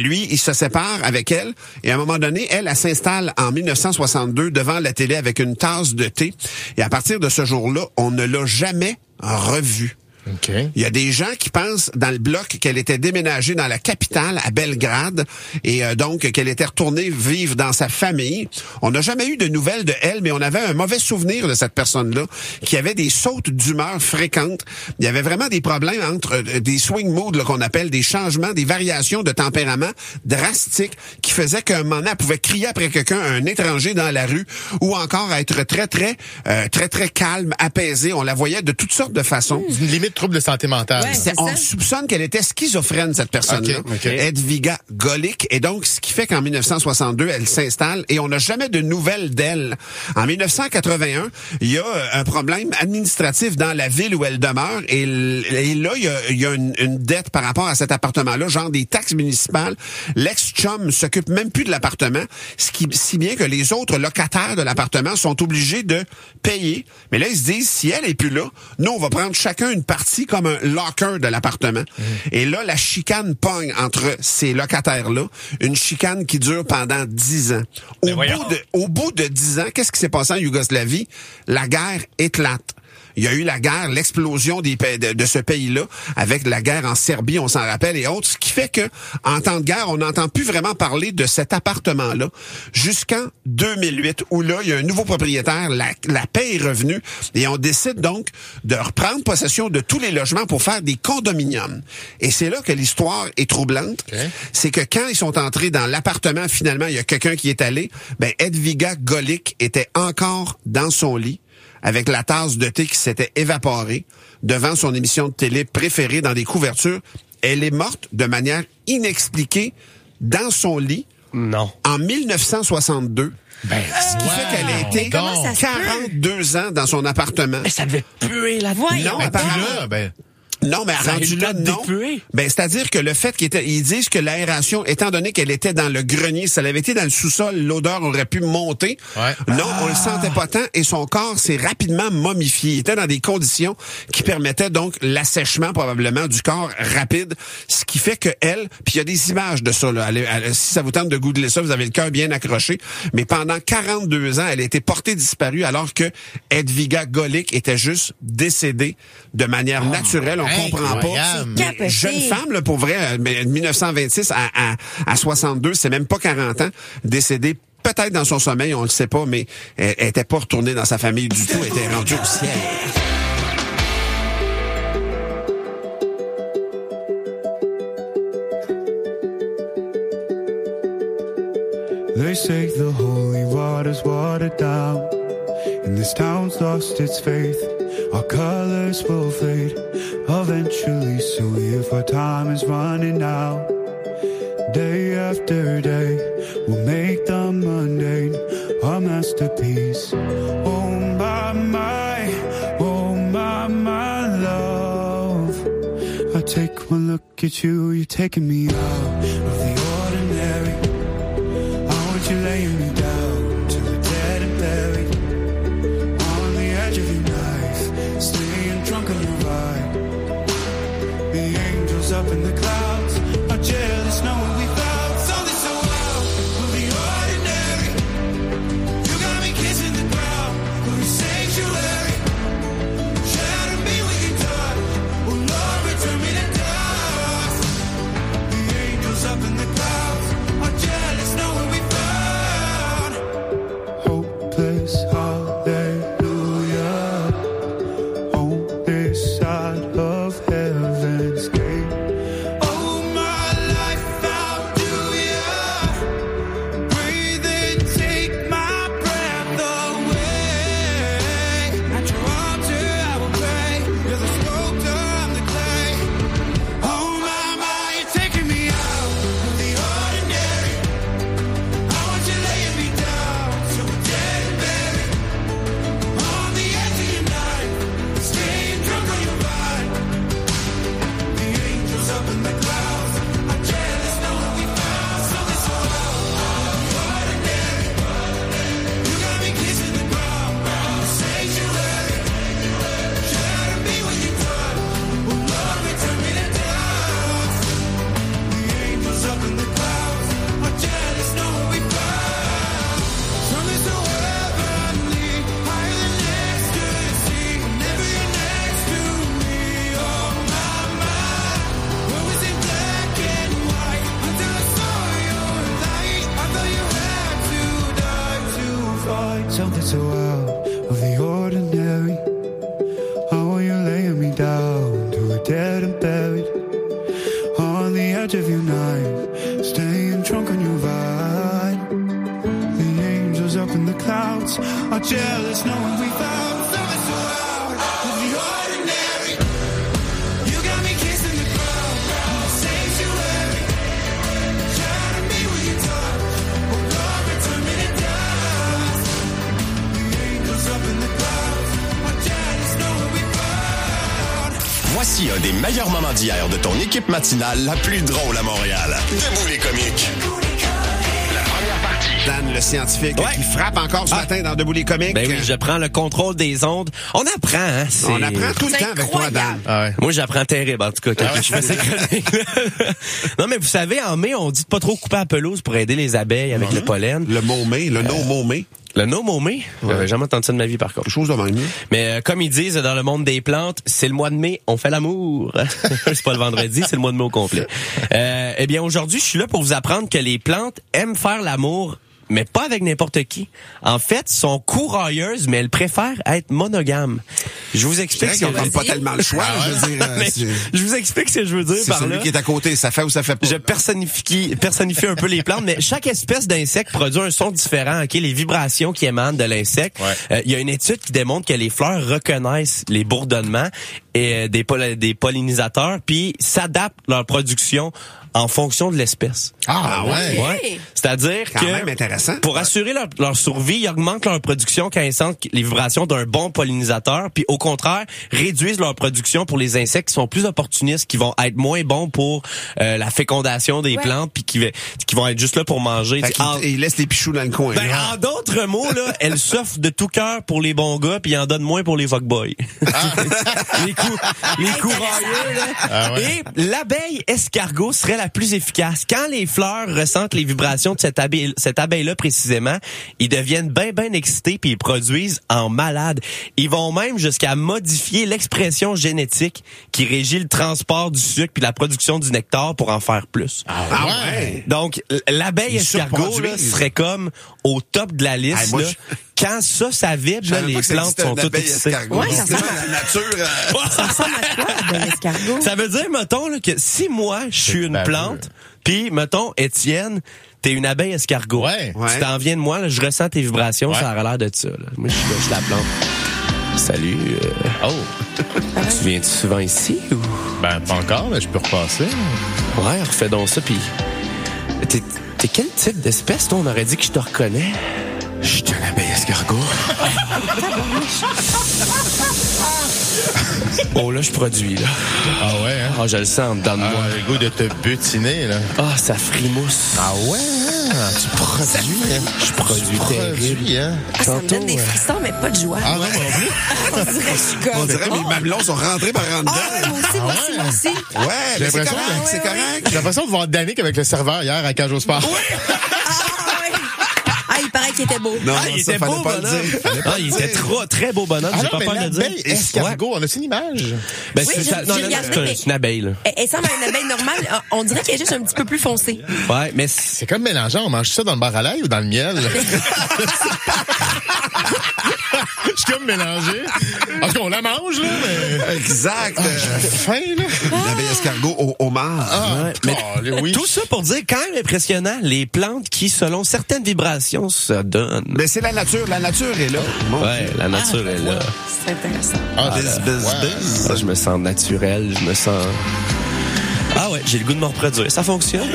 lui, il se sépare avec elle et à un moment donné, elle s'installe en 1962 devant la télé avec une tasse de thé. Et à partir de ce jour-là, on ne l'a jamais revue. Okay. Il y a des gens qui pensent dans le bloc qu'elle était déménagée dans la capitale, à Belgrade, et donc qu'elle était retournée vivre dans sa famille. On n'a jamais eu de nouvelles de elle, mais on avait un mauvais souvenir de cette personne-là, qui avait des sautes d'humeur fréquentes. Il y avait vraiment des problèmes entre des swing moods là, qu'on appelle des changements, des variations de tempérament drastiques, qui faisaient qu'à un moment donné, elle pouvait crier après quelqu'un, un étranger dans la rue, ou encore être très calme, apaisée. On la voyait de toutes sortes de façons. Une limite trouble de santé mentale. Ouais, on soupçonne qu'elle était schizophrène, cette personne-là. Okay. Edviga Golik. Et donc, ce qui fait qu'en 1962, elle s'installe et on n'a jamais de nouvelles d'elle. En 1981, il y a un problème administratif dans la ville où elle demeure et là, il y a une dette par rapport à cet appartement-là, genre des taxes municipales. L'ex-chum s'occupe même plus de l'appartement, si bien que les autres locataires de l'appartement sont obligés de payer. Mais là, ils se disent, si elle est plus là, nous, on va prendre chacun une partie comme un locker de l'appartement. Et là, la chicane pogne entre ces locataires-là. Une chicane qui dure pendant 10 ans. Au bout de 10 ans, qu'est-ce qui s'est passé en Yougoslavie? La guerre éclate. Il y a eu la guerre, l'explosion de ce pays-là, avec la guerre en Serbie, on s'en rappelle, et autres, ce qui fait que, en temps de guerre, on n'entend plus vraiment parler de cet appartement-là, jusqu'en 2008, où là, il y a un nouveau propriétaire, la paix est revenue, et on décide donc de reprendre possession de tous les logements pour faire des condominiums. Et c'est là que l'histoire est troublante. Okay. C'est que quand ils sont entrés dans l'appartement, finalement, il y a quelqu'un qui est allé, Edviga Golik était encore dans son lit, avec la tasse de thé qui s'était évaporée devant son émission de télé préférée dans des couvertures. Elle est morte de manière inexpliquée dans son lit. Non. En 1962. Ce qui fait qu'elle a été 42 ans dans son appartement. Mais ça devait puer la voix. Non, apparemment. Non, mais rendu là, non. C'est-à-dire que le fait ils disent que l'aération, étant donné qu'elle était dans le grenier, si elle avait été dans le sous-sol, l'odeur aurait pu monter. Ouais. Non, on le sentait pas tant et son corps s'est rapidement momifié. Il était dans des conditions qui permettaient donc l'assèchement probablement du corps rapide, ce qui fait que elle, puis il y a des images de ça là. Si ça vous tente de googler ça, vous avez le cœur bien accroché. Mais pendant 42 ans, elle a été portée disparue alors que Edviga Golik était juste décédée de manière naturelle. On comprend pas. Mais jeune femme, là, pour vrai, 1926 à 62, c'est même pas 40 ans, décédée peut-être dans son sommeil, on le sait pas, mais elle était pas retournée dans sa famille du tout, elle était rendue au ciel. They say the holy water's watered down, and this town's lost its faith. Our colors will fade eventually, so if our time is running out, day after day, we'll make the mundane our masterpiece. Oh my love, I take one look at you, you're taking me out of the ordinary. I want you laying me down to the dead and buried, on the edge of your knife, staying drunk on your ride. The angels up in the clouds are jealous knowing we found something so out of the ordinary. You got me kissing the ground for a sanctuary. Shadow me when you touch, oh Lord, return me to dust. The angels up in the clouds are jealous knowing we found are jealous knowing we found something so out of the ordinary. You got me kissing the ground in the sanctuary, trying to be with your touch, but love returning to dust. The angels up in the clouds are jealous knowing we found. Voici un des meilleurs moments d'hier de ton équipe matinale la plus drôle à Montréal. Debout les comiques. Dan, le scientifique, qui frappe encore ce matin dans Debout les comiques. Ben oui, je prends le contrôle des ondes. On apprend, hein? On apprend tout le temps avec toi, Dan. Ah ouais. Moi, j'apprends terrible, en tout cas, quand je fais ces chroniques-là. Non, mais vous savez, en mai, on dit de pas trop couper la pelouse pour aider les abeilles avec le pollen. Le mot-mé, le no-mot-mé. Le no-mot-mé? J'avais jamais entendu ça de ma vie, par contre. Quelque chose de même. Mais comme ils disent dans le monde des plantes, c'est le mois de mai, on fait l'amour. C'est pas le vendredi, c'est le mois de mai au complet. Eh bien, aujourd'hui, je suis là pour vous apprendre que les plantes aiment faire l'amour, mais pas avec n'importe qui. En fait, sont courailleuses, mais elles préfèrent être monogames. Je vous explique C'est vrai qu'on n'a pas tellement le choix, je veux dire. Je vous explique ce que je veux dire C'est par celui là. qui est à côté, ça fait ou ça fait pas. Je personnifie un peu les plantes, mais chaque espèce d'insecte produit un son différent, ok? Les vibrations qui émanent de l'insecte. Il y a une étude qui démontre que les fleurs reconnaissent les bourdonnements et des pollinisateurs, puis s'adaptent leur production en fonction de l'espèce. Ah ouais. Ouais. C'est-à-dire Quand même intéressant. pour assurer leur survie, ils augmentent leur production quand ils sentent les vibrations d'un bon pollinisateur, puis au contraire, réduisent leur production pour les insectes qui sont plus opportunistes, qui vont être moins bons pour la fécondation des plantes, puis qui vont être juste là pour manger. Il laisse les pichous dans le coin. Ben, en d'autres mots, là, elles s'offrent de tout cœur pour les bons gars, puis ils en donnent moins pour les fuckboys. les courailleux, là. Ah ouais. Et l'abeille escargot serait la plus efficace. Quand les fleurs ressentent les vibrations de cette abeille-là précisément, ils deviennent bien excités puis ils produisent en malade. Ils vont même jusqu'à modifier l'expression génétique qui régit le transport du sucre puis la production du nectar pour en faire plus. Ah ouais. Donc, l'abeille escargot là, serait comme au top de la liste. Moi, là. Quand ça vibre, là, les plantes sont toutes excitées. Ouais, ça ressemble à la nature. Ça ressemble à quoi, de l'escargot? Ça veut dire, mettons, là, que si moi, je suis une plante, puis, mettons, Étienne, t'es une abeille escargot. Ouais. Tu t'en viens de moi, là, je ressens tes vibrations, ça a l'air de ça. Là. Moi, je suis la plante. Salut. Tu viens-tu souvent ici ou? Ben, pas encore, mais je peux repasser. Ouais, refais donc ça, puis... T'es quel type d'espèce, toi? On aurait dit que je te reconnais. Je suis une abeille escargot. Oh, là, je produis, là. Ah ouais, hein? Ah, je le sens dedans de moi. Le goût de te butiner, là. Ah, ça frimousse. Ah ouais, hein? Tu produis, hein? Je produis terrible. hein? Ah, ça me donne des frissons, mais pas de joie. Ah non, non plus. On dirait que je suis comme... On dirait que mes mamelons sont rentrés par en dedans. Ah, moi aussi. Ouais, J'ai mais c'est l'impression correct, que- c'est correct. J'ai l'impression de voir Danick avec le serveur hier à Cage au Sport. Ah, il paraît qu'il était beau. Non, Ah, il ça, était fallait beau, pas le bonhomme. dire. Ah, il était très beau bonhomme, Ah j'ai non, pas mais peur de le dire. l'abeille escargot, on a-tu une image? Ben, Oui, c'est ça. j'ai Non, regardé, mais- c'est une abeille, là. Elle ressemble à une abeille normale. On dirait qu'elle est juste un petit peu plus foncée. Ouais, mais C'est comme mélangeant, on mange ça dans le bar à l'ail ou dans le miel? Je suis comme mélangé. En tout cas, on la mange, là, mais... Exact. J'ai faim, là. L'abeille escargot au homard. Ah, mais oui. tout ça pour dire quand même impressionnant, les plantes qui, selon certaines vibrations, se donnent. Mais c'est la nature est là. Mon Ouais, Dieu. la nature est là. C'est intéressant. Ah, Ça, je me sens naturel, je me sens... Ah ouais, j'ai le goût de me reproduire. Ça fonctionne.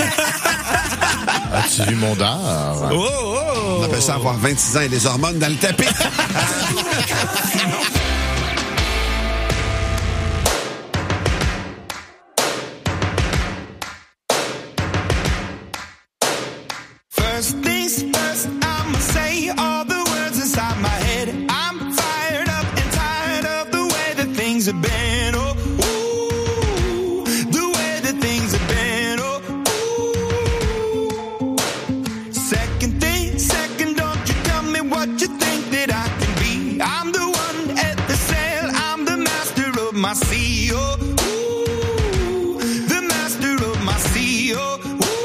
As-tu vu mon dard? Oh, oh! On appelle ça avoir 26 ans et des hormones dans le tapis. First things first, I'ma say all the words inside my head. I'm fired up and tired of the way that things have been. Oh, ooh, the way that things have been. Oh, ooh. Second thing, second, don't you tell me what you think that I can be. I'm the one at the sail, I'm the master of my sea. Oh, ooh, the master of my sea. Oh,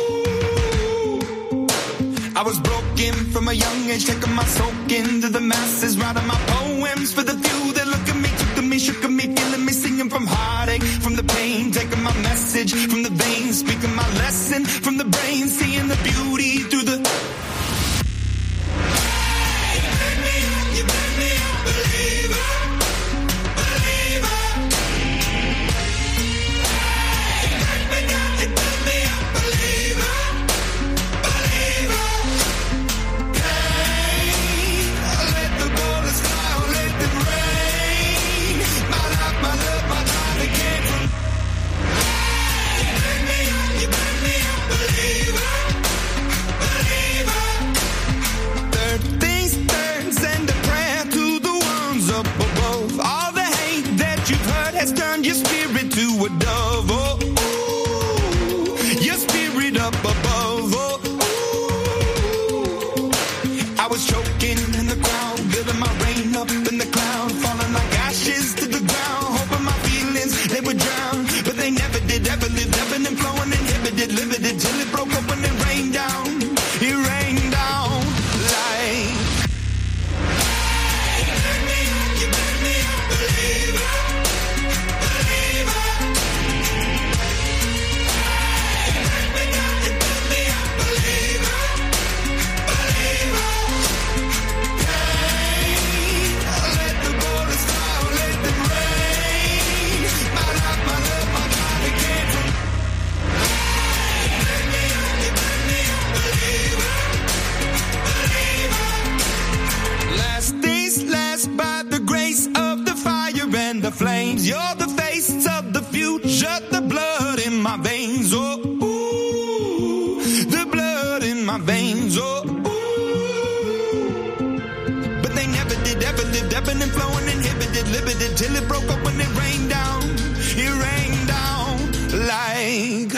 I was broken from a young age, taking my soak into the masses, writing my poems for the few that look at me, took to me, shook at me, feeling me, singing from heartache, from the pain, taking my message from the veins, speaking my lesson from the brain, seeing the beauty through the... Hey, up above. Oh, ooh. I was choking in the crowd, building my rain up in the cloud, falling like ashes to the ground, hoping my feelings, they would drown, but they never did, ever lived, ebbing and flowing, inhibited, limited, till it broke up when it rained down. It rained down like... You burn me up, believer, believer. You burn me down, you burn me up, believer, believer. Pain, let the bullets fly, let them rain. My life, my love, my God, it came from... You burn me up, believer, believer. Last days last by the grace of the fire and the flames. You're the face of the future, the blood in my veins. Oh, ooh, the blood in my veins. Oh, ooh. But they never did, ever lived, ebbing and flowing, inhibited, limited, till it broke up when it rained down. It rained down like...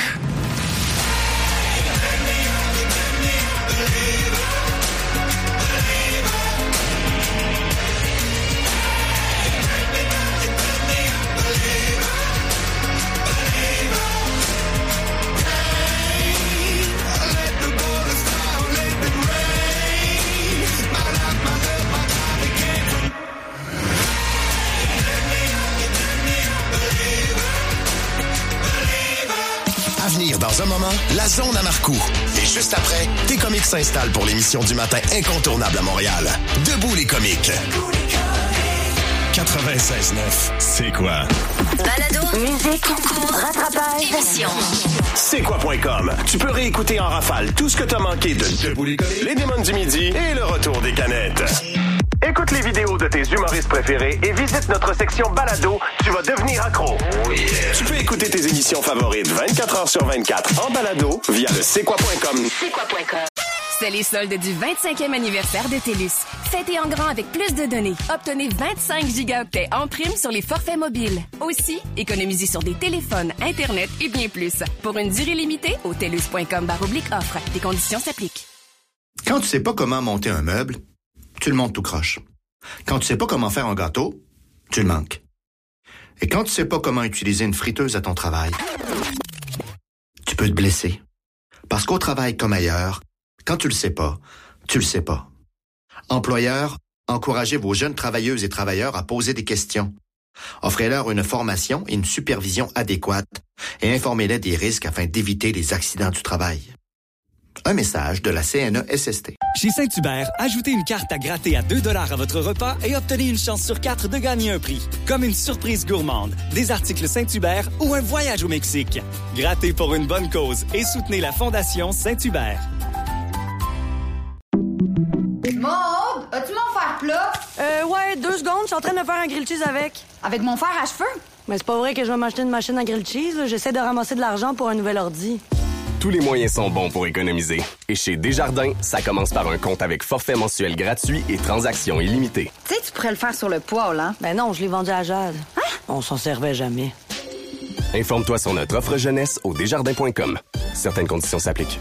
À venir dans un moment, la zone à Marcoux. Et juste après, tes comiques s'installent pour l'émission du matin incontournable à Montréal. Debout les comiques. 96.9, c'est quoi? Balado, musique, concours, rattrapage, émission. C'est quoi.com. Tu peux réécouter en rafale tout ce que t'as manqué de Debout les comiques, les démons du midi et le retour des canettes. Écoute les vidéos de tes humoristes préférés et visite notre section balado. Tu vas devenir accro. Oh yeah. Tu peux écouter tes émissions favorites 24 heures sur 24 en balado via le c'est-quoi.com. C'est-quoi.com. C'est les soldes du 25e anniversaire de TELUS. Fêtez en grand avec plus de données. Obtenez 25 gigaoctets en prime sur les forfaits mobiles. Aussi, économisez sur des téléphones, Internet et bien plus. Pour une durée limitée, au TELUS.com/offre. Des conditions s'appliquent. Quand tu sais pas comment monter un meuble, tu le montes tout croche. Quand tu sais pas comment faire un gâteau, tu le manques. Et quand tu sais pas comment utiliser une friteuse à ton travail, tu peux te blesser. Parce qu'au travail comme ailleurs, quand tu le sais pas, tu le sais pas. Employeurs, encouragez vos jeunes travailleuses et travailleurs à poser des questions. Offrez-leur une formation et une supervision adéquate et informez-les des risques afin d'éviter les accidents du travail. Un message de la CNESST. Chez Saint-Hubert, ajoutez une carte à gratter à 2 $ à votre repas et obtenez une chance sur 4 de gagner un prix. Comme une surprise gourmande, des articles Saint-Hubert ou un voyage au Mexique. Grattez pour une bonne cause et soutenez la Fondation Saint-Hubert. Maud, as-tu mon fer plat? Ouais, 2 secondes, je suis en train de faire un grilled cheese avec. Avec mon fer à cheveux? Mais c'est pas vrai que je vais m'acheter une machine à grilled cheese, là. J'essaie de ramasser de l'argent pour un nouvel ordi. Tous les moyens sont bons pour économiser. Et chez Desjardins, ça commence par un compte avec forfait mensuel gratuit et transactions illimitées. Tu sais, tu pourrais le faire sur le poêle, hein? Ben non, je l'ai vendu à Jade. Hein? On s'en servait jamais. Informe-toi sur notre offre jeunesse au desjardins.com. Certaines conditions s'appliquent.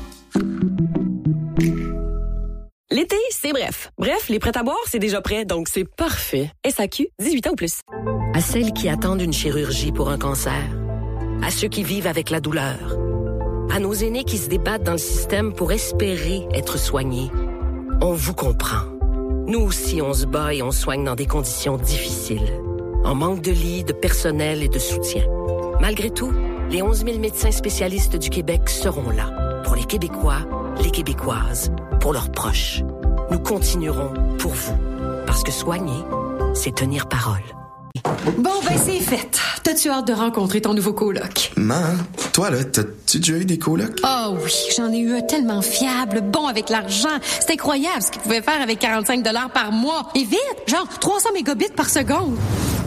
L'été, c'est bref. Bref, les prêts à boire, c'est déjà prêt, donc c'est parfait. SAQ, 18 ans ou plus. À celles qui attendent une chirurgie pour un cancer. À ceux qui vivent avec la douleur. À nos aînés qui se débattent dans le système pour espérer être soignés. On vous comprend. Nous aussi, on se bat et on soigne dans des conditions difficiles. En manque de lits, de personnel et de soutien. Malgré tout, les 11 000 médecins spécialistes du Québec seront là. Pour les Québécois, les Québécoises, pour leurs proches. Nous continuerons pour vous. Parce que soigner, c'est tenir parole. Bon, ben c'est fait. T'as-tu hâte de rencontrer ton nouveau coloc? Man, toi là, t'as-tu déjà eu des colocs? Oh oui, j'en ai eu un tellement fiable, bon avec l'argent. C'est incroyable ce qu'il pouvait faire avec 45 $ par mois. Et vite, genre 300 mégabits par seconde.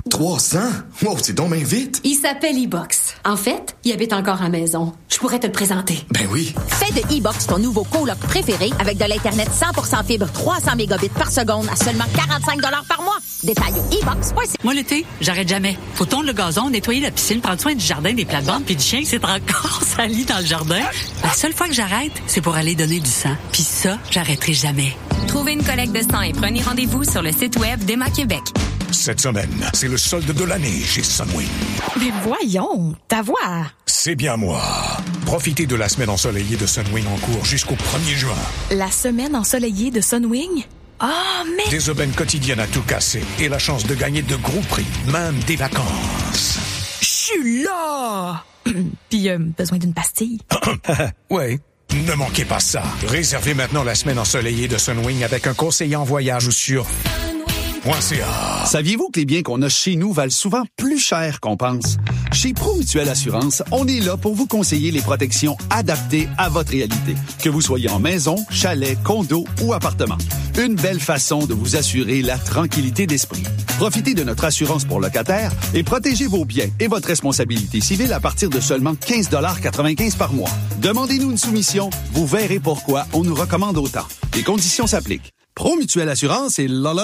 300? Wow, c'est donc bien vite. Il s'appelle e-Box. En fait, il habite encore à la maison. Je pourrais te le présenter. Ben oui. Fais de e-Box ton nouveau coloc préféré avec de l'Internet 100% fibre 300 mégabits par seconde à seulement 45 $ par mois. Détail au e-Box.ca. Moi, l'été, j'arrête jamais. Faut tondre le gazon, nettoyer la piscine, prendre soin du jardin, des plates-bandes, puis du chien qui s'est encore sali dans le jardin. La seule fois que j'arrête, c'est pour aller donner du sang. Puis ça, j'arrêterai jamais. Trouvez une collecte de sang et prenez rendez-vous sur le site web d'Emma Québec. Cette semaine, c'est le solde de l'année chez Sunwing. Mais voyons, ta voix. C'est bien moi. Profitez de la semaine ensoleillée de Sunwing en cours jusqu'au 1er juin. La semaine ensoleillée de Sunwing? Oh, mais... Des aubaines quotidiennes à tout casser et la chance de gagner de gros prix, même des vacances. Je suis là! Puis, besoin d'une pastille? Ouais. Ne manquez pas ça. Réservez maintenant la semaine ensoleillée de Sunwing avec un conseiller en voyage ou sur sunwing.ca. Saviez-vous que les biens qu'on a chez nous valent souvent plus cher qu'on pense? Chez ProMutuelle Assurance, on est là pour vous conseiller les protections adaptées à votre réalité. Que vous soyez en maison, chalet, condo ou appartement. Une belle façon de vous assurer la tranquillité d'esprit. Profitez de notre assurance pour locataires et protégez vos biens et votre responsabilité civile à partir de seulement 15,95 $ par mois. Demandez-nous une soumission, vous verrez pourquoi on nous recommande autant. Les conditions s'appliquent. ProMutuelle Assurance et la.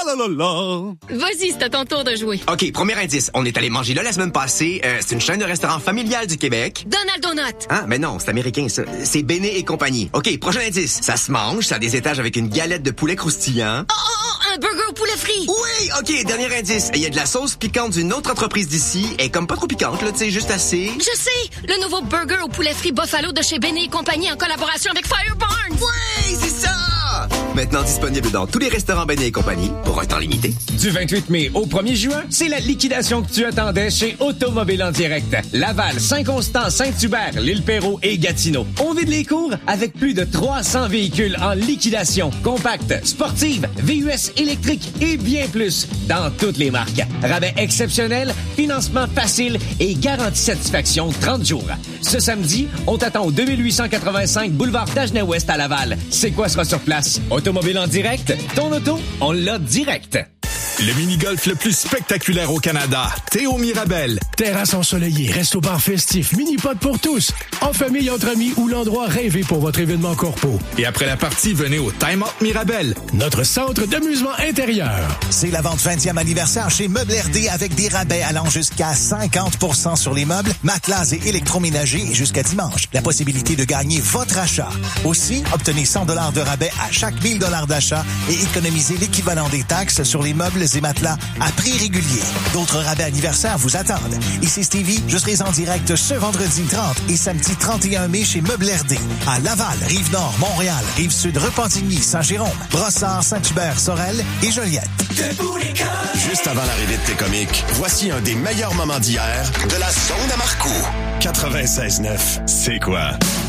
Vas-y, c'est à ton tour de jouer. OK, premier indice. On est allé manger là la semaine passée. C'est une chaîne de restaurants familiale du Québec. Donald Donut. Ah, mais non, c'est américain, ça. C'est Béné et compagnie. OK, prochain indice. Ça se mange, ça a des étages avec une galette de poulet croustillant. Oh, un burger au poulet frit. Oui, OK, dernier indice. Il y a de la sauce piquante d'une autre entreprise d'ici. Elle est comme pas trop piquante, là, tu sais, juste assez. Je sais, le nouveau burger au poulet frit Buffalo de chez Béné et compagnie en collaboration avec Fire Barnes. Oui, c'est ça! Maintenant disponible dans tous les restaurants Béné et compagnie pour un temps limité. Du 28 mai au 1er juin, c'est la liquidation que tu attendais chez Automobile en direct. Laval, Saint-Constant, Saint-Hubert, l'Île-Perrot et Gatineau. On vide les cours avec plus de 300 véhicules en liquidation. Compacts, sportives, VUS électriques et bien plus dans toutes les marques. Rabais exceptionnel, financement facile et garantie satisfaction 30 jours. Ce samedi, on t'attend au 2885 boulevard Dagenais-Ouest à Laval. C'est quoi sera sur place? Automobile en direct, ton auto, on l'a direct. Le mini-golf le plus spectaculaire au Canada. Théo Mirabel. Terrasse ensoleillée, resto-bar festif, mini-pod pour tous. En famille, entre amis ou l'endroit rêvé pour votre événement corpo. Et après la partie, venez au Time Out Mirabel. Notre centre d'amusement intérieur. C'est la vente 20e anniversaire chez Meubles RD avec des rabais allant jusqu'à 50% sur les meubles, matelas et électroménagers jusqu'à dimanche. La possibilité de gagner votre achat. Aussi, obtenez 100 $ de rabais à chaque 1000 $ d'achat et économisez l'équivalent des taxes sur les meubles et matelas à prix régulier. D'autres rabais anniversaires vous attendent. Ici Stevie, je serai en direct ce vendredi 30 et samedi 31 mai chez Meubles RD. À Laval, Rive-Nord, Montréal, Rive-Sud, Repentigny, Saint-Jérôme, Brossard, Saint-Hubert, Sorel et Joliette. Juste avant l'arrivée de tes comiques, voici un des meilleurs moments d'hier de la zone à Marcoux. 96.9, c'est quoi?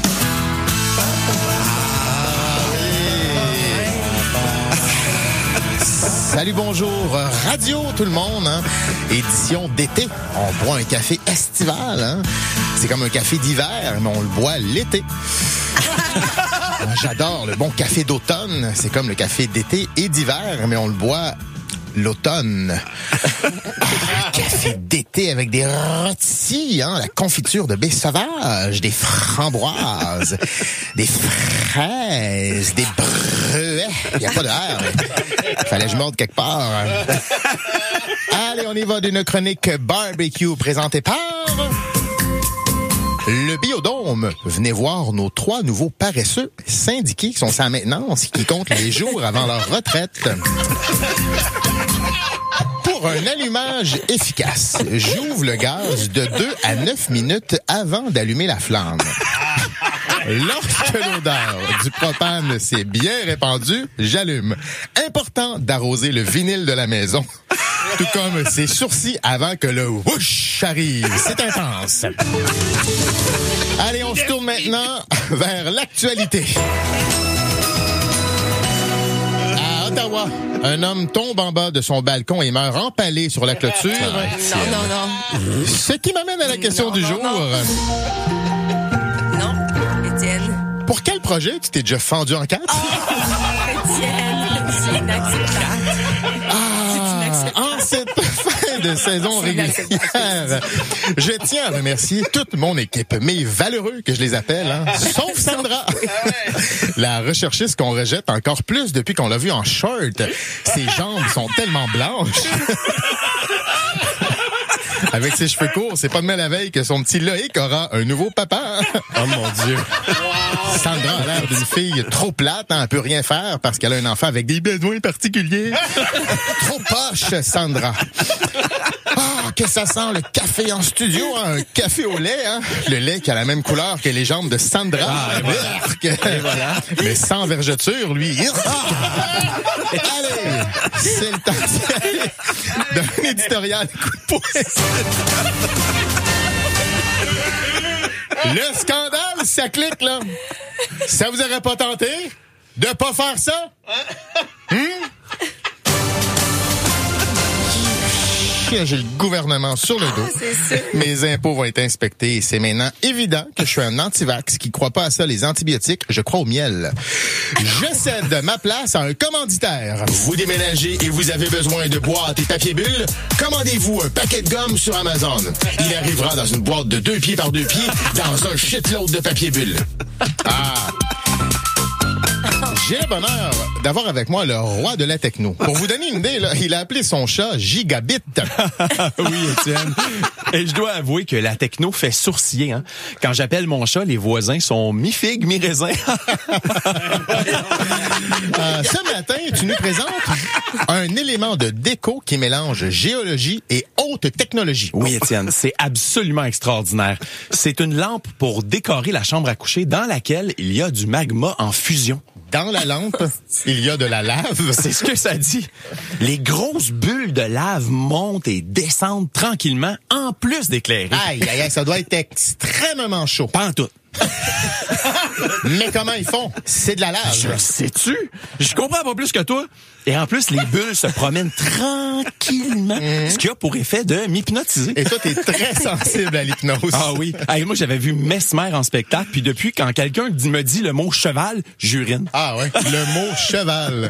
Salut, bonjour. Radio, tout le monde. Hein? Édition d'été. On boit un café estival. Hein? C'est comme un café d'hiver, mais on le boit l'été. J'adore le bon café d'automne. C'est comme le café d'été et d'hiver, mais on le boit l'automne. Café d'été avec des rôtis, hein, la confiture de baies sauvages, des framboises, des fraises, des breuets. Il n'y a pas de R. Fallait que je morde quelque part. Allez, on y va d'une chronique barbecue présentée par le Biodôme. Venez voir nos 3 nouveaux paresseux syndiqués qui sont sans maintenance, qui comptent les jours avant leur retraite. Pour un allumage efficace, j'ouvre le gaz de 2 à 9 minutes avant d'allumer la flamme. Lorsque l'odeur du propane s'est bien répandue, j'allume. Important d'arroser le vinyle de la maison, tout comme ses sourcils avant que le whoosh arrive. C'est intense. Allez, on se tourne maintenant vers l'actualité. À Ottawa, un homme tombe en bas de son balcon et meurt empalé sur la clôture. Non. Ce qui m'amène à la question du jour. Non, Étienne. Pour quel projet tu t'es déjà fendu en 4? Étienne, c'est inacceptable. En cette fin fin de saison régulière. Je tiens à remercier toute mon équipe, mes valeureux que je les appelle, hein, sauf Sandra. La recherchiste qu'on rejette encore plus depuis qu'on l'a vue en short. Ses jambes sont tellement blanches. Avec ses cheveux courts, c'est pas demain la veille que son petit Loïc aura un nouveau papa. Oh mon Dieu. Sandra a l'air d'une fille trop plate, hein, elle peut rien faire parce qu'elle a un enfant avec des besoins particuliers. Trop poche, Sandra. Ah, que ça sent le café en studio, hein, un café au lait, hein. Le lait qui a la même couleur que les jambes de Sandra. Ah, et voilà. Mais sans vergeture, lui. Allez, c'est le temps d'un éditorial coup de poing. Le scandale, ça clique, là. Ça vous aurait pas tenté de pas faire ça? J'ai le gouvernement sur le dos. C'est sûr. Mes impôts vont être inspectés et c'est maintenant évident que je suis un anti-vax qui croit pas à ça, les antibiotiques. Je crois au miel. Je cède ma place à un commanditaire. Vous déménagez et vous avez besoin de boîtes et papier bulles? Commandez-vous un paquet de gomme sur Amazon. Il arrivera dans une boîte de 2 pieds par 2 pieds dans un shitload de papier bulle. Ah! J'ai le bonheur d'avoir avec moi le roi de la techno. Pour vous donner une idée, là, il a appelé son chat Gigabit. Oui, Étienne. Et je dois avouer que la techno fait sourciller. Hein. Quand j'appelle mon chat, les voisins sont mi-figue, mi-raisin. Ce matin, tu nous présentes un élément de déco qui mélange géologie et haute technologie. Oui, Étienne, c'est absolument extraordinaire. C'est une lampe pour décorer la chambre à coucher dans laquelle il y a du magma en fusion. Dans la lampe, il y a de la lave. C'est ce que ça dit. Les grosses bulles de lave montent et descendent tranquillement, en plus d'éclairer. Aïe, aïe, aïe, ça doit être extrêmement chaud. Pas en tout. Mais comment ils font? C'est de la lave. Je sais-tu? Je comprends pas plus que toi. Et en plus, les bulles se promènent tranquillement, ce qui a pour effet de m'hypnotiser. Et toi, t'es très sensible à l'hypnose. Ah oui. Hey, moi, j'avais vu Mesmer en spectacle, puis depuis, quand quelqu'un me dit le mot cheval, j'urine. Ah ouais, le mot cheval.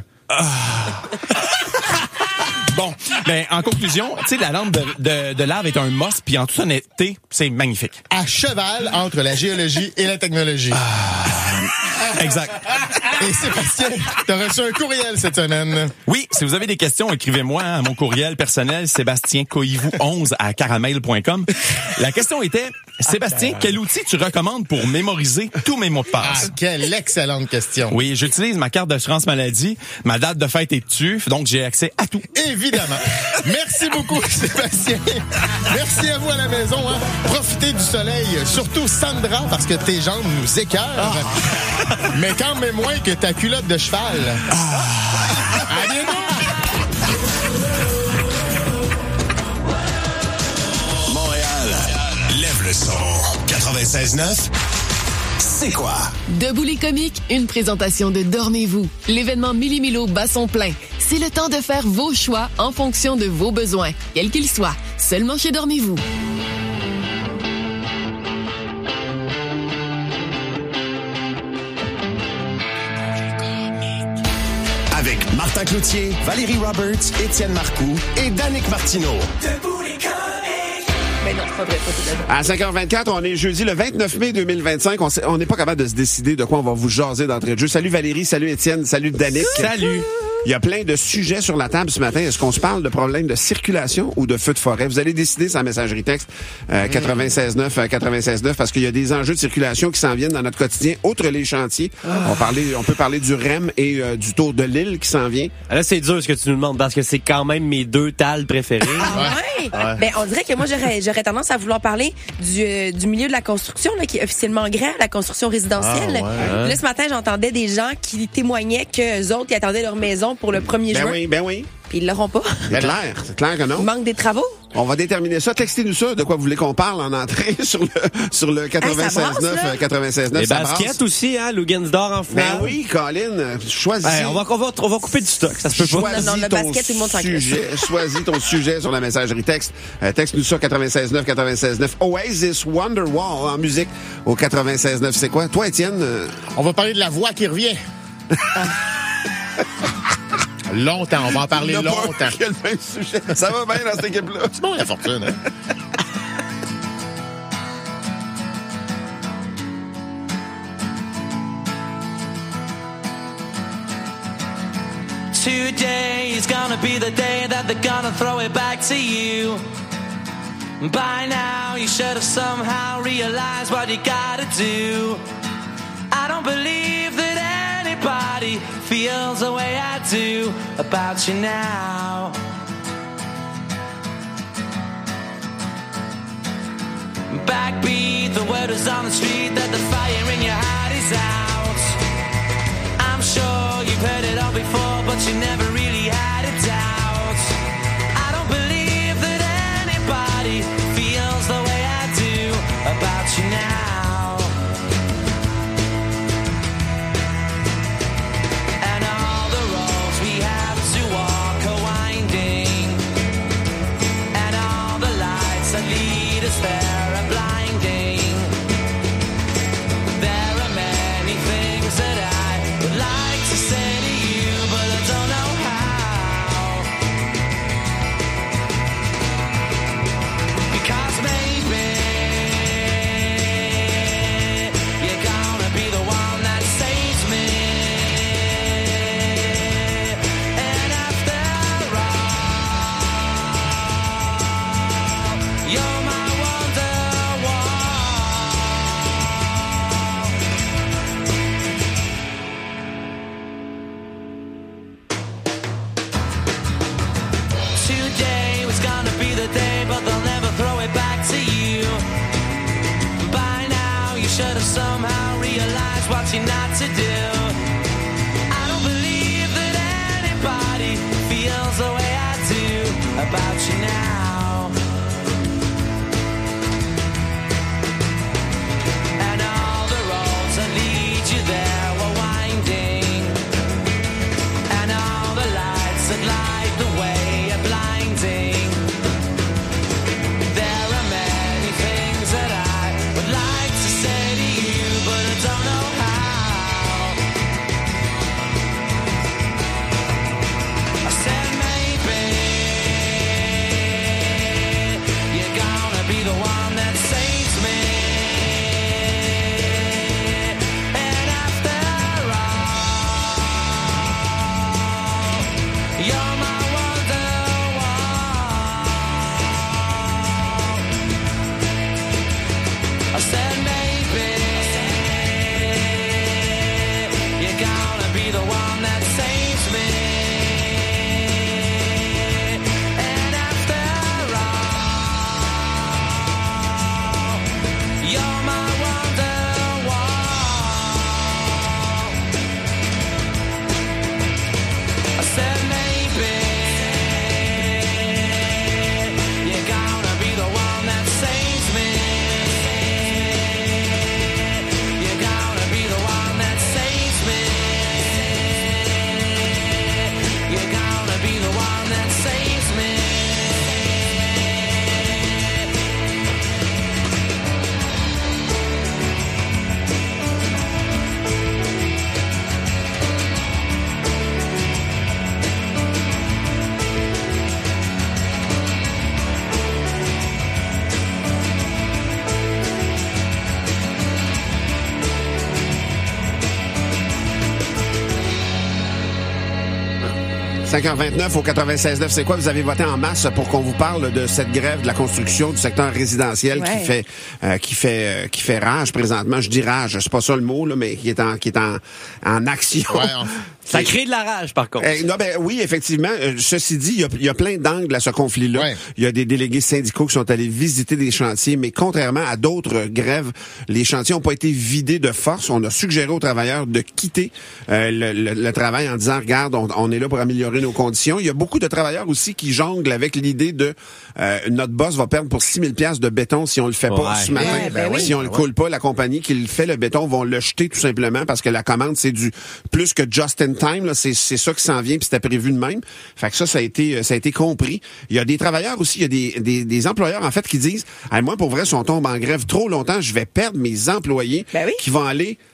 Bon, ben en conclusion, tu sais, la lampe de lave est un must, puis en toute honnêteté, c'est magnifique. À cheval entre la géologie et la technologie. Exact. Et Sébastien, t'as reçu un courriel cette semaine. Oui, si vous avez des questions, écrivez-moi à mon courriel personnel sébastiencoivou11@caramel.com. La question était, Sébastien, quel outil tu recommandes pour mémoriser tous mes mots de passe? Ah, quelle excellente question. Oui, j'utilise ma carte d'assurance maladie, ma date de fête est dessus, donc j'ai accès à tout. Évidemment. Merci beaucoup, Sébastien. Merci à vous à la maison. Hein. Profitez du soleil, surtout Sandra, parce que tes jambes nous écœurent. Mais quand même moins que ta culotte de cheval. À bientôt! Montréal, lève le son. 96.9. C'est quoi? Debout les comiques, une présentation de Dormez-vous. L'événement Milli-Milo bat son plein. C'est le temps de faire vos choix en fonction de vos besoins, quels qu'ils soient. Seulement chez Dormez-vous. Avec Martin Cloutier, Valérie Roberts, Étienne Marcoux et Danick Martineau. Debout les comiques. Ben non, c'est pas vrai, à 5h24, on est jeudi le 29 mai 2025. On n'est pas capable de se décider de quoi on va vous jaser d'entrée de jeu. Salut Valérie, salut Étienne, salut Danick. Salut. Il y a plein de sujets sur la table ce matin. Est-ce qu'on se parle de problèmes de circulation ou de feux de forêt? Vous allez décider sur la messagerie texte 96.9 parce qu'il y a des enjeux de circulation qui s'en viennent dans notre quotidien, outre les chantiers. On peut parler du REM et du Tour de l'île qui s'en vient. Là, c'est dur ce que tu nous demandes parce que c'est quand même mes deux tales préférées. Ouais. Ben, on dirait que moi, j'aurais tendance à vouloir parler du milieu de la construction, là, qui est officiellement grand, la construction résidentielle. Là, ce matin, j'entendais des gens qui témoignaient qu'eux autres, ils attendaient leur maison pour le 1er juin. Ben oui. Puis ils l'auront pas. C'est clair que non. Il manque des travaux. On va déterminer ça. Textez-nous ça, de quoi vous voulez qu'on parle en entrée sur le 96.9. 96.9. Les baskets aussi, hein, Lugansdor en finale. Ben oui, Colin, choisis. On va couper du stock, ça se peut pas. Non, le basket, tout le monde s'en choisis ton sujet sur la messagerie texte. Texte-nous ça, 96.9. Oasis Wonderwall en musique au 96.9. C'est quoi? Toi, Étienne? On va parler de la voix qui revient. Longtemps, on va en parler longtemps. Quel même sujet. Ça va bien dans cette équipe-là. C'est bon, la fortune, hein? Today is gonna be the day that they're gonna throw it back to you. By now you should have somehow realized what you gotta do. I don't believe that anybody feels the way I do about you now. Backbeat, the word is on the street that the fire in your heart is out. I'm sure you've heard it all before, but you never really had a doubt. I don't believe that anybody feels the way I do about you now. And all the roads we have to walk are winding, and all the lights that lead us there are blinding. There are many things that I would like to say to you, but I don't know how. Because maybe you're gonna be the one that saves me. And after all, you're my wonderwall. Today was gonna be the day, but they'll never throw it back to you. By now, you should have somehow realized what you're not to do. I don't believe that anybody feels the way I do about you now. And all the roads that lead you there were winding, and all the lights that light the way are blinding. There are many things that I would like to say to you, but I don't know how. I said maybe you're gonna be the one that saves me. And after all, you're my wonderwall. I said maybe you're gonna be the one that saves me. And after all, you're my wonderwall. I said maybe you're gonna be the one that saves me. You're gonna be the one that saves me. You're gonna be the one that saves me. « 5h29 au 96.9, c'est quoi? Vous avez voté en masse pour qu'on vous parle de cette grève de la construction du secteur résidentiel qui fait rage présentement. Je dis rage, c'est pas ça le mot, là, mais qui est en action. Ouais, ça crée de la rage, par contre. Oui, effectivement. Ceci dit, il y a plein d'angles à ce conflit-là. Ouais. Il y a des délégués syndicaux qui sont allés visiter des chantiers, mais contrairement à d'autres grèves, les chantiers n'ont pas été vidés de force. On a suggéré aux travailleurs de quitter le travail en disant, regarde, on est là pour améliorer nos conditions. Il y a beaucoup de travailleurs aussi qui jonglent avec l'idée de notre boss va perdre pour 6 000 $ de béton si on le fait pas ce matin. Si on le coule pas, la compagnie qui le fait, le béton, vont le jeter tout simplement parce que la commande, c'est du plus que just in time. Là, c'est ça qui s'en vient puis c'était prévu de même. Fait que ça a été compris. Il y a des travailleurs aussi, il y a des employeurs en fait qui disent, moi pour vrai, si on tombe en grève trop longtemps, je vais perdre mes employés qui vont aller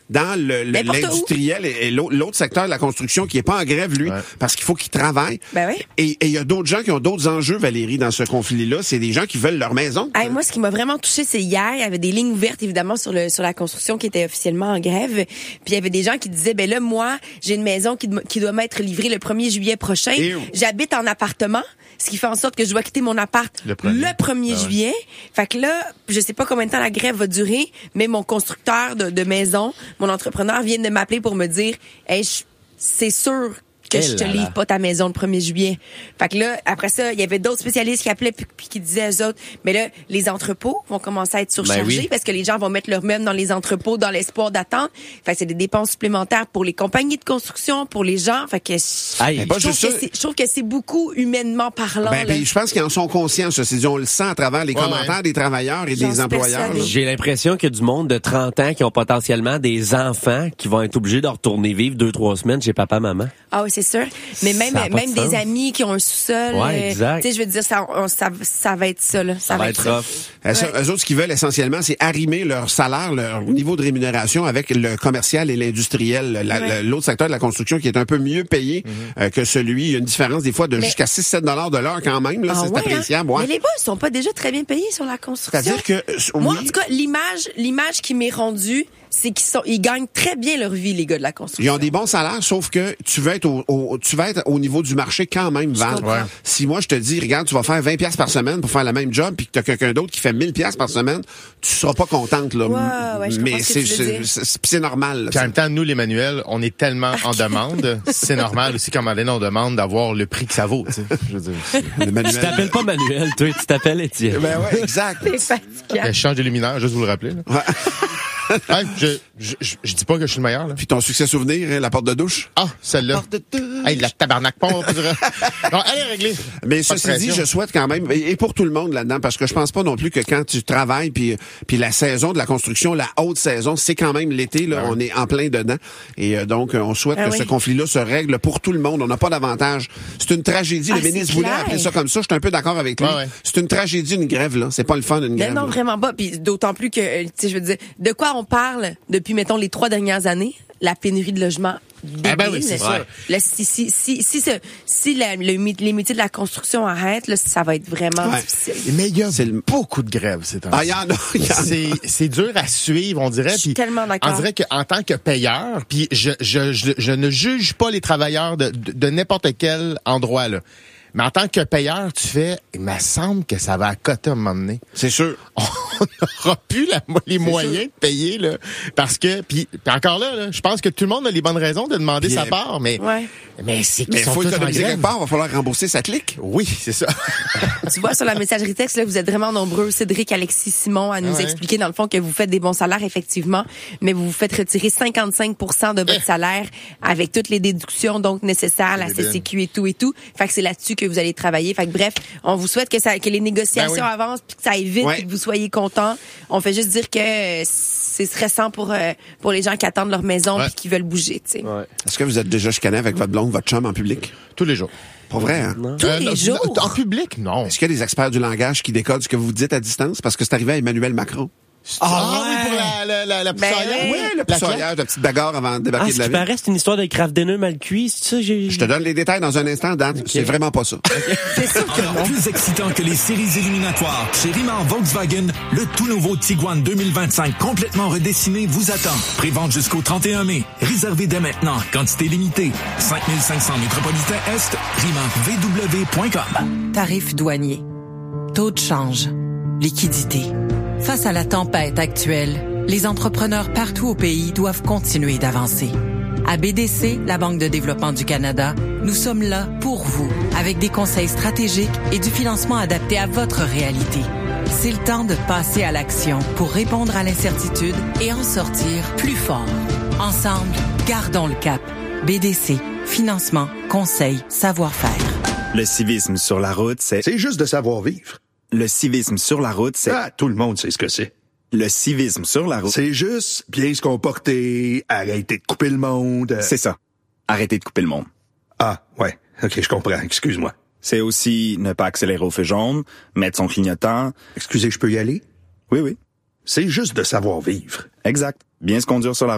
dans l'industriel et l'autre secteur de la construction qui est pas en grève, lui, parce qu'il faut qu'il travaille. Ben oui. Et il y a d'autres gens qui ont d'autres enjeux, Valérie, dans ce conflit-là. C'est des gens qui veulent leur maison. Hey, moi, ce qui m'a vraiment touché, c'est hier, il y avait des lignes ouvertes, évidemment, sur la construction qui était officiellement en grève. Puis il y avait des gens qui disaient, ben là, moi, j'ai une maison qui doit m'être livrée le 1er juillet prochain. J'habite en appartement, ce qui fait en sorte que je dois quitter mon appart le 1er juillet. Fait que là, je sais pas combien de temps la grève va durer, mais mon constructeur de maison, mon entrepreneur vient de m'appeler pour me dire, hey, c'est sûr que je te livre pas ta maison le 1er juillet. Fait que là, après ça, il y avait d'autres spécialistes qui appelaient puis qui disaient aux autres, mais là, les entrepôts vont commencer à être surchargés parce que les gens vont mettre leurs meubles dans les entrepôts dans l'espoir d'attendre. Fait que c'est des dépenses supplémentaires pour les compagnies de construction, pour les gens. Fait que je trouve que c'est beaucoup humainement parlant. Je pense qu'ils en sont conscients, ceci dit. On le sent à travers les commentaires des travailleurs et des employeurs. J'ai l'impression qu'il y a du monde de 30 ans qui ont potentiellement des enfants qui vont être obligés de retourner vivre 2-3 semaines chez papa-maman. Ah oui, c'est sûr. Mais même des amis qui ont un sous-sol. Ouais, exact. Tu sais, je veux dire, ça va être ça, là. Ça va être rough. Eux autres, ce qu'ils veulent essentiellement, c'est arrimer leur salaire, leur niveau de rémunération avec le commercial et l'industriel. L'autre secteur de la construction qui est un peu mieux payé que celui. Il y a une différence des fois de jusqu'à 6-7 $ de l'heure quand même. Là, c'est appréciable. Mais les boss sont pas déjà très bien payés sur la construction. C'est-à-dire que... Moi, en tout cas, l'image qui m'est rendue, c'est qu'ils gagnent très bien leur vie, les gars de la construction. Ils ont des bons salaires, sauf que tu vas être au niveau du marché quand même, Val. Si moi, je te dis, regarde, tu vas faire 20 $ par semaine pour faire la même job, puis que t'as quelqu'un d'autre qui fait 1000 $ par semaine, tu seras pas contente, là. Mais c'est normal. Puis en même temps, nous, les manuels, on est tellement en demande. C'est normal aussi, comme Madeleine, on demande d'avoir le prix que ça vaut, tu sais. Je veux dire, tu t'appelles pas Manuel, toi, tu t'appelles Étienne. Ben ouais, exact. C'est fatigant. Je change de luminaire, juste vous le rappeler, là. Hey, je dis pas que je suis le meilleur, là. Puis ton succès souvenir, la porte de douche? Ah, celle-là. Hey, la tabarnak pas, on va dire. Non, allez, régler. Mais ceci dit, je souhaite quand même, et pour tout le monde là-dedans, parce que je pense pas non plus que quand tu travailles, puis la saison de la construction, la haute saison, c'est quand même l'été, là, on est en plein dedans. Et donc, on souhaite que ce conflit-là se règle pour tout le monde. On n'a pas d'avantage. C'est une tragédie. Le ministre voulait appeler ça comme ça. Je suis un peu d'accord avec lui. C'est une tragédie, une grève, là. C'est pas le fun d'une grève. Non, vraiment pas. Puis d'autant plus que, tu sais, je veux dire, de quoi on parle depuis, mettons, les 3 dernières années? La pénurie de logement. Oui, c'est ça. Là, si les métiers de la construction arrêtent, là, ça va être vraiment difficile. Mais il y a beaucoup de grèves, c'est il y en a. C'est dur à suivre, on dirait. Je suis tellement d'accord. On dirait qu'en tant que payeur, puis je ne juge pas les travailleurs de n'importe quel endroit, là. Mais en tant que payeur, tu fais, il me semble que ça va à côté à un moment donné. C'est sûr. On n'aura plus les moyens de payer, là. Parce que, puis encore là, je pense que tout le monde a les bonnes raisons de demander sa part, mais c'est qu'ils sont tous en grève. Mais quelque part, il va falloir rembourser sa clique. Oui, c'est ça. Tu vois, sur la messagerie texte, là, vous êtes vraiment nombreux, Cédric, Alexis, Simon, à nous expliquer, dans le fond, que vous faites des bons salaires, effectivement, mais vous vous faites retirer 55% de votre salaire avec toutes les déductions, donc, nécessaires, la CCQ et tout. Fait que c'est là-dessus que vous allez travailler. Fait que bref, on vous souhaite que les négociations avancent puis que ça aille vite et que vous soyez contents. On fait juste dire que c'est stressant pour les gens qui attendent leur maison puis qui veulent bouger, tu sais. Est-ce que vous êtes déjà chicané avec votre blonde, votre chum en public? Tous les jours. Pas vrai, hein? Tous les jours? En public, non. Est-ce qu'il y a des experts du langage qui décodent ce que vous dites à distance? Parce que c'est arrivé à Emmanuel Macron. Oui, pour la poussaillère. Oui, le poussaillage, la petite bagarre avant de débarquer de la ville. paraît, c'est une histoire de Kraft Dinner mal cuit, c'est ça? Je te donne les détails dans un instant, Dan. Okay. C'est vraiment pas ça. C'est sûr que non. Plus excitant que les séries éliminatoires, chez Rimac Volkswagen, le tout nouveau Tiguan 2025 complètement redessiné vous attend. Prévente jusqu'au 31 mai. Réservé dès maintenant. Quantité limitée. 5500 métropolitain Est. RIMACVW.com. Tarifs douaniers. Taux de change. Liquidité. Face à la tempête actuelle, les entrepreneurs partout au pays doivent continuer d'avancer. À BDC, la Banque de développement du Canada, nous sommes là pour vous, avec des conseils stratégiques et du financement adapté à votre réalité. C'est le temps de passer à l'action pour répondre à l'incertitude et en sortir plus fort. Ensemble, gardons le cap. BDC, financement, conseil, savoir-faire. Le civisme sur la route, c'est juste de savoir vivre. Le civisme sur la route, c'est... Ah, tout le monde sait ce que c'est. Le civisme sur la route... C'est juste bien se comporter, arrêter de couper le monde... C'est ça. Arrêter de couper le monde. Ah, ouais. OK, je comprends. Excuse-moi. C'est aussi ne pas accélérer au feu jaune, mettre son clignotant... Excusez, je peux y aller? Oui. C'est juste de savoir vivre. Exact. Bien se conduire sur la route.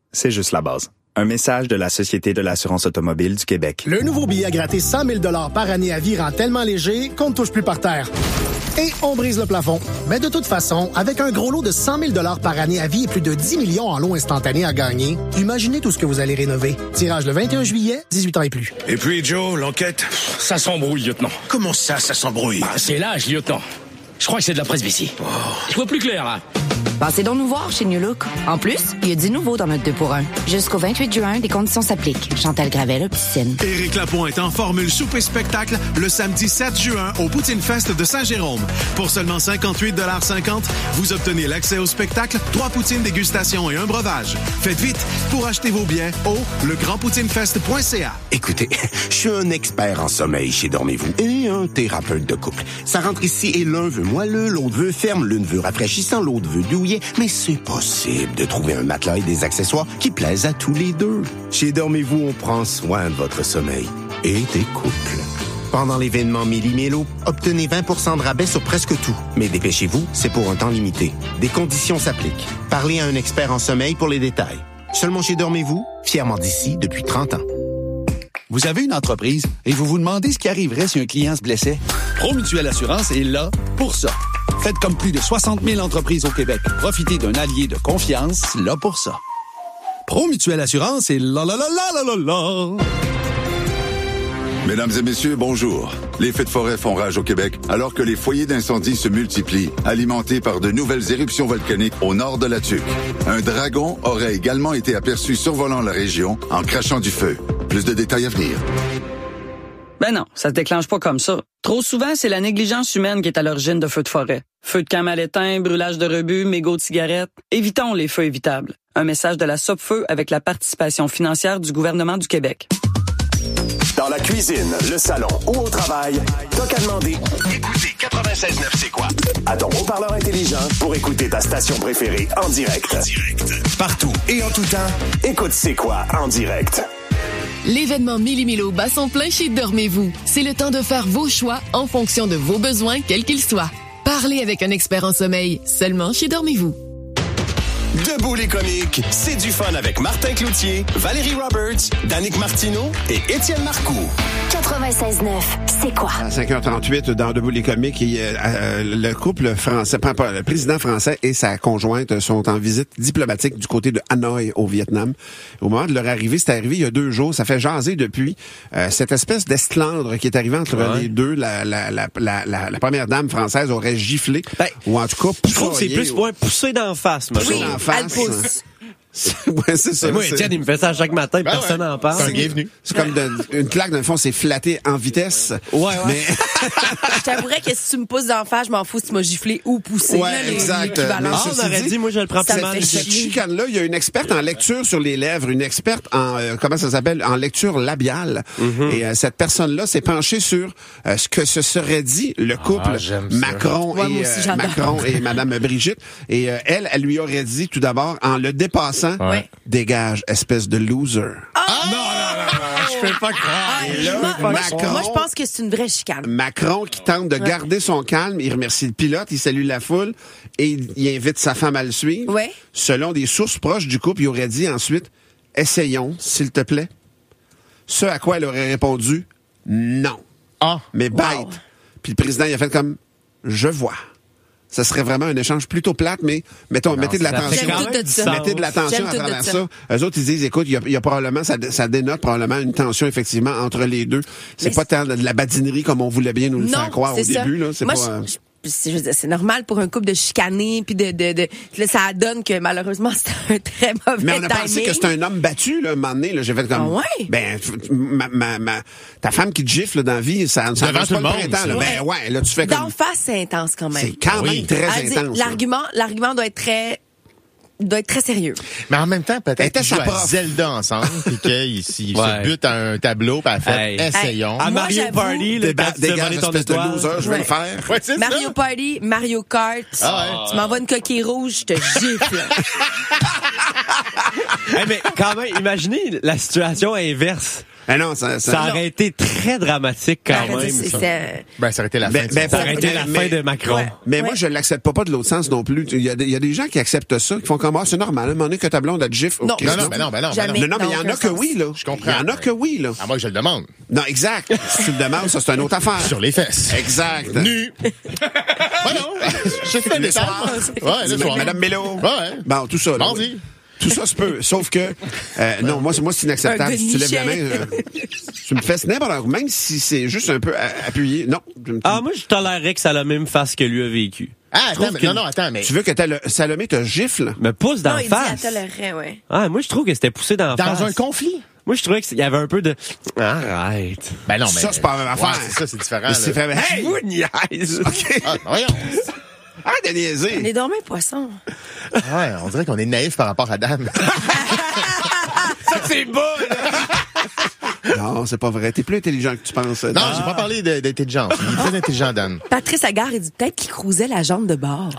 c'est juste la base. Un message de la Société de l'assurance automobile du Québec. Le nouveau billet à gratter 100 000 $ par année à vie rend tellement léger qu'on ne touche plus par terre. Et on brise le plafond. Mais de toute façon, avec un gros lot de 100 000 $ par année à vie et plus de 10 millions en lots instantanés à gagner, imaginez tout ce que vous allez rénover. Tirage le 21 juillet, 18 ans et plus. Et puis, Joe, l'enquête, ça s'embrouille, lieutenant. Comment ça s'embrouille? C'est l'âge, lieutenant. Je crois que c'est de la presbytie. Oh. Je vois plus clair, là. Passez donc nous voir chez New Look. En plus, il y a du nouveau dans notre 2 pour 1. Jusqu'au 28 juin, des conditions s'appliquent. Chantal Gravel, Piscine. Éric Lapointe en formule souper-spectacle le samedi 7 juin au Poutine Fest de Saint-Jérôme. Pour seulement 58,50 $, vous obtenez l'accès au spectacle, 3 poutines dégustation et un breuvage. Faites vite pour acheter vos billets au legrandpoutinefest.ca. Écoutez, je suis un expert en sommeil chez Dormez-vous et un thérapeute de couple. Ça rentre ici et l'un veut moelleux, l'autre veut ferme, l'une veut rafraîchissant, l'autre veut douillet, mais c'est possible de trouver un matelas et des accessoires qui plaisent à tous les deux. Chez Dormez-vous, on prend soin de votre sommeil et des couples. Pendant l'événement Méli-Mélo, obtenez 20 % de rabais sur presque tout. Mais dépêchez-vous, c'est pour un temps limité. Des conditions s'appliquent. Parlez à un expert en sommeil pour les détails. Seulement chez Dormez-vous, fièrement d'ici depuis 30 ans. Vous avez une entreprise et vous vous demandez ce qui arriverait si un client se blessait? Promutuelle Assurance est là pour ça. Faites comme plus de 60 000 entreprises au Québec. Profitez d'un allié de confiance là pour ça. Promutuelle Assurance est là. Mesdames et messieurs, bonjour. Les feux de forêt font rage au Québec alors que les foyers d'incendie se multiplient, alimentés par de nouvelles éruptions volcaniques au nord de la Tuque. Un dragon aurait également été aperçu survolant la région en crachant du feu. Plus de détails à venir. Ben non, ça se déclenche pas comme ça. Trop souvent, c'est la négligence humaine qui est à l'origine de feux de forêt. Feux de camp mal éteints, brûlage de rebut, mégots de cigarettes. Évitons les feux évitables. Un message de la Sopfeu avec la participation financière du gouvernement du Québec. Dans la cuisine, le salon ou au travail, t'as qu'à demander. Écoutez 96.9 c'est quoi? À ton haut-parleur intelligent pour écouter ta station préférée en direct. Partout et en tout temps, écoute C'est quoi en direct. L'événement Méli-Mélo bat son plein chez Dormez-vous. C'est le temps de faire vos choix en fonction de vos besoins, quels qu'ils soient. Parlez avec un expert en sommeil, seulement chez Dormez-vous. Debout les comiques, c'est du fun avec Martin Cloutier, Valérie Roberts, Danick Martineau et Étienne Marcoux. 96.9, c'est quoi? À 5h38, dans Debout les comiques, le couple français, le président français et sa conjointe sont en visite diplomatique du côté de Hanoï, au Vietnam. Au moment de leur arrivée, c'est arrivé il y a 2 jours, ça fait jaser depuis. Cette espèce d'esclandre qui est arrivée entre les deux, la première dame française aurait giflé, ou en tout cas, je trouve que c'est plus pour un poussé d'en face, moi. Oui, elle pousse. Ouais, c'est ça. Moi, Étienne, il me fait ça chaque matin, personne n'en parle. C'est un bienvenu. C'est comme une claque, dans le fond, c'est flatté en vitesse. Ouais. Mais... je t'avouerais que si tu me pousses d'en face, je m'en fous si tu m'as giflé ou poussé. Ouais, là, exact. On aurait dit, moi, je le prends plus mal. Cette chicane-là, il y a une experte en lecture sur les lèvres, une experte en, comment ça s'appelle, en lecture labiale. Mm-hmm. Et cette personne-là s'est penchée sur ce que se serait dit le couple Macron et Madame Brigitte. Et elle lui aurait dit tout d'abord, en le dépassant, dégage, espèce de loser. Non, je peux pas croire. Moi, je pense que c'est une vraie chicane. Macron qui tente de garder son calme, il remercie le pilote, il salue la foule et il invite sa femme à le suivre. Ouais. Selon des sources proches du couple, il aurait dit ensuite, essayons, s'il te plaît. Ce à quoi elle aurait répondu, non. Mais bête. Puis le président, il a fait comme, je vois. Ça serait vraiment un échange plutôt plate, mais mettez de l'attention. Mettez de l'attention à travers ça. Eux autres, ils disent, écoute, il y a probablement, ça dénote probablement une tension, effectivement, entre les deux. C'est pas tant de la badinerie comme on voulait bien nous le faire croire au début, là. C'est pas... c'est normal pour un couple de chicaner puis de là, ça donne que malheureusement c'est un très mauvais timing. Mais on a pensé que c'est un homme battu là, un moment donné, là, j'ai fait comme ta femme qui te gifle dans la vie, ça ne pas le printemps là. Ben ouais, là tu fais comme d'en face, c'est intense quand même. C'est quand même très intense. L'argument doit être très sérieux. Mais en même temps, peut-être qu'ils jouent à Zelda ensemble, puis qu'ils se butent à un tableau, puis elle fait essayons. À Mario Party, dégage espèce de loser, je vais le faire. Mario Party, Mario Kart, tu m'envoies une coquille rouge, je te gifle. Mais quand même, imaginez la situation inverse. non, ça aurait été très dramatique quand même. Ça aurait été la fin. Ça aurait été la fin de Macron. Ouais. Mais moi, je l'accepte pas de l'autre sens non plus. Il y a des gens qui acceptent ça, qui font comme c'est normal. À un moment donné que ta blonde a de gifle. Non, okay, non, mais il y en a que oui, là. Je comprends. Il y en a que oui, là. Ah, moi, je le demande. Non, exact. Si tu le demandes, ça, c'est une autre affaire. Sur les fesses. Exact. Nu. Non. J'ai fait le soir. Ouais, le soir. Madame Mélo. Ouais. Bon, tout ça, là. Mardi. Tout ça se peut, sauf que non, moi c'est inacceptable. Si tu lèves la main, tu me fais n'importe quoi, même si c'est juste un peu appuyé. Non. Moi je tolérerais que Salomé me fasse ce que lui a vécu. Ah, attends, mais tu veux que Salomé te gifle? Me pousse dans la face. Non, il dit elle tolérerait, ouais. Ah, moi je trouve que c'était poussé dans la face. Dans un conflit? Moi, je trouvais qu'il y avait un peu de... Arrête. Ben non, mais... Ça, c'est pas la même affaire. Ouais, c'est ça, c'est différent. C'est fait... Hey! Je vous niaise. OK. Ah, voyons. Arrête de niaiser. On est dormi poisson. Ouais, on dirait qu'on est naïf par rapport à Dan. Ça, c'est beau, là. Non, c'est pas vrai. T'es plus intelligent que tu penses. Non, j'ai pas parlé d'intelligence. Il est très intelligent, Dan. Patrice Agar, il dit peut-être qu'il cruisait la jambe de bord.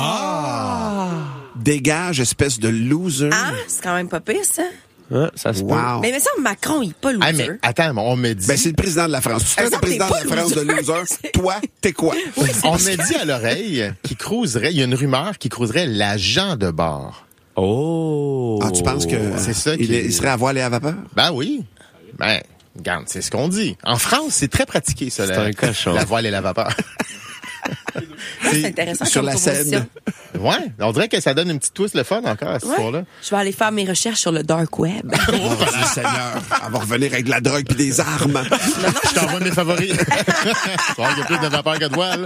Dégage, espèce de loser. Ah, c'est quand même pas pire, ça. Ouais, ça se peut. Mais ça, Macron, il est pas loser. Ah, mais attends, on me dit... Ben, c'est le président de la France. Tu fais le président de la France de loser. Toi, t'es quoi? Oui, on me dit à l'oreille qu'il cruiserait, il y a une rumeur qu'il cruiserait l'agent de bord. Oh! Ah, tu penses que c'est ça il serait à voile et à vapeur? Ben oui. Ben, regarde, c'est ce qu'on dit. En France, c'est très pratiqué, ça. C'est un cochon. La voile et la vapeur. C'est intéressant. Sur la scène. Ouais, on dirait que ça donne une petite twist le fun encore à cette histoire-là. Je vais aller faire mes recherches sur le dark web. Oh, Seigneur. Elle va revenir avec de la drogue puis des armes. Je t'envoie mes favoris. Il y a plus de vapeur que de voile.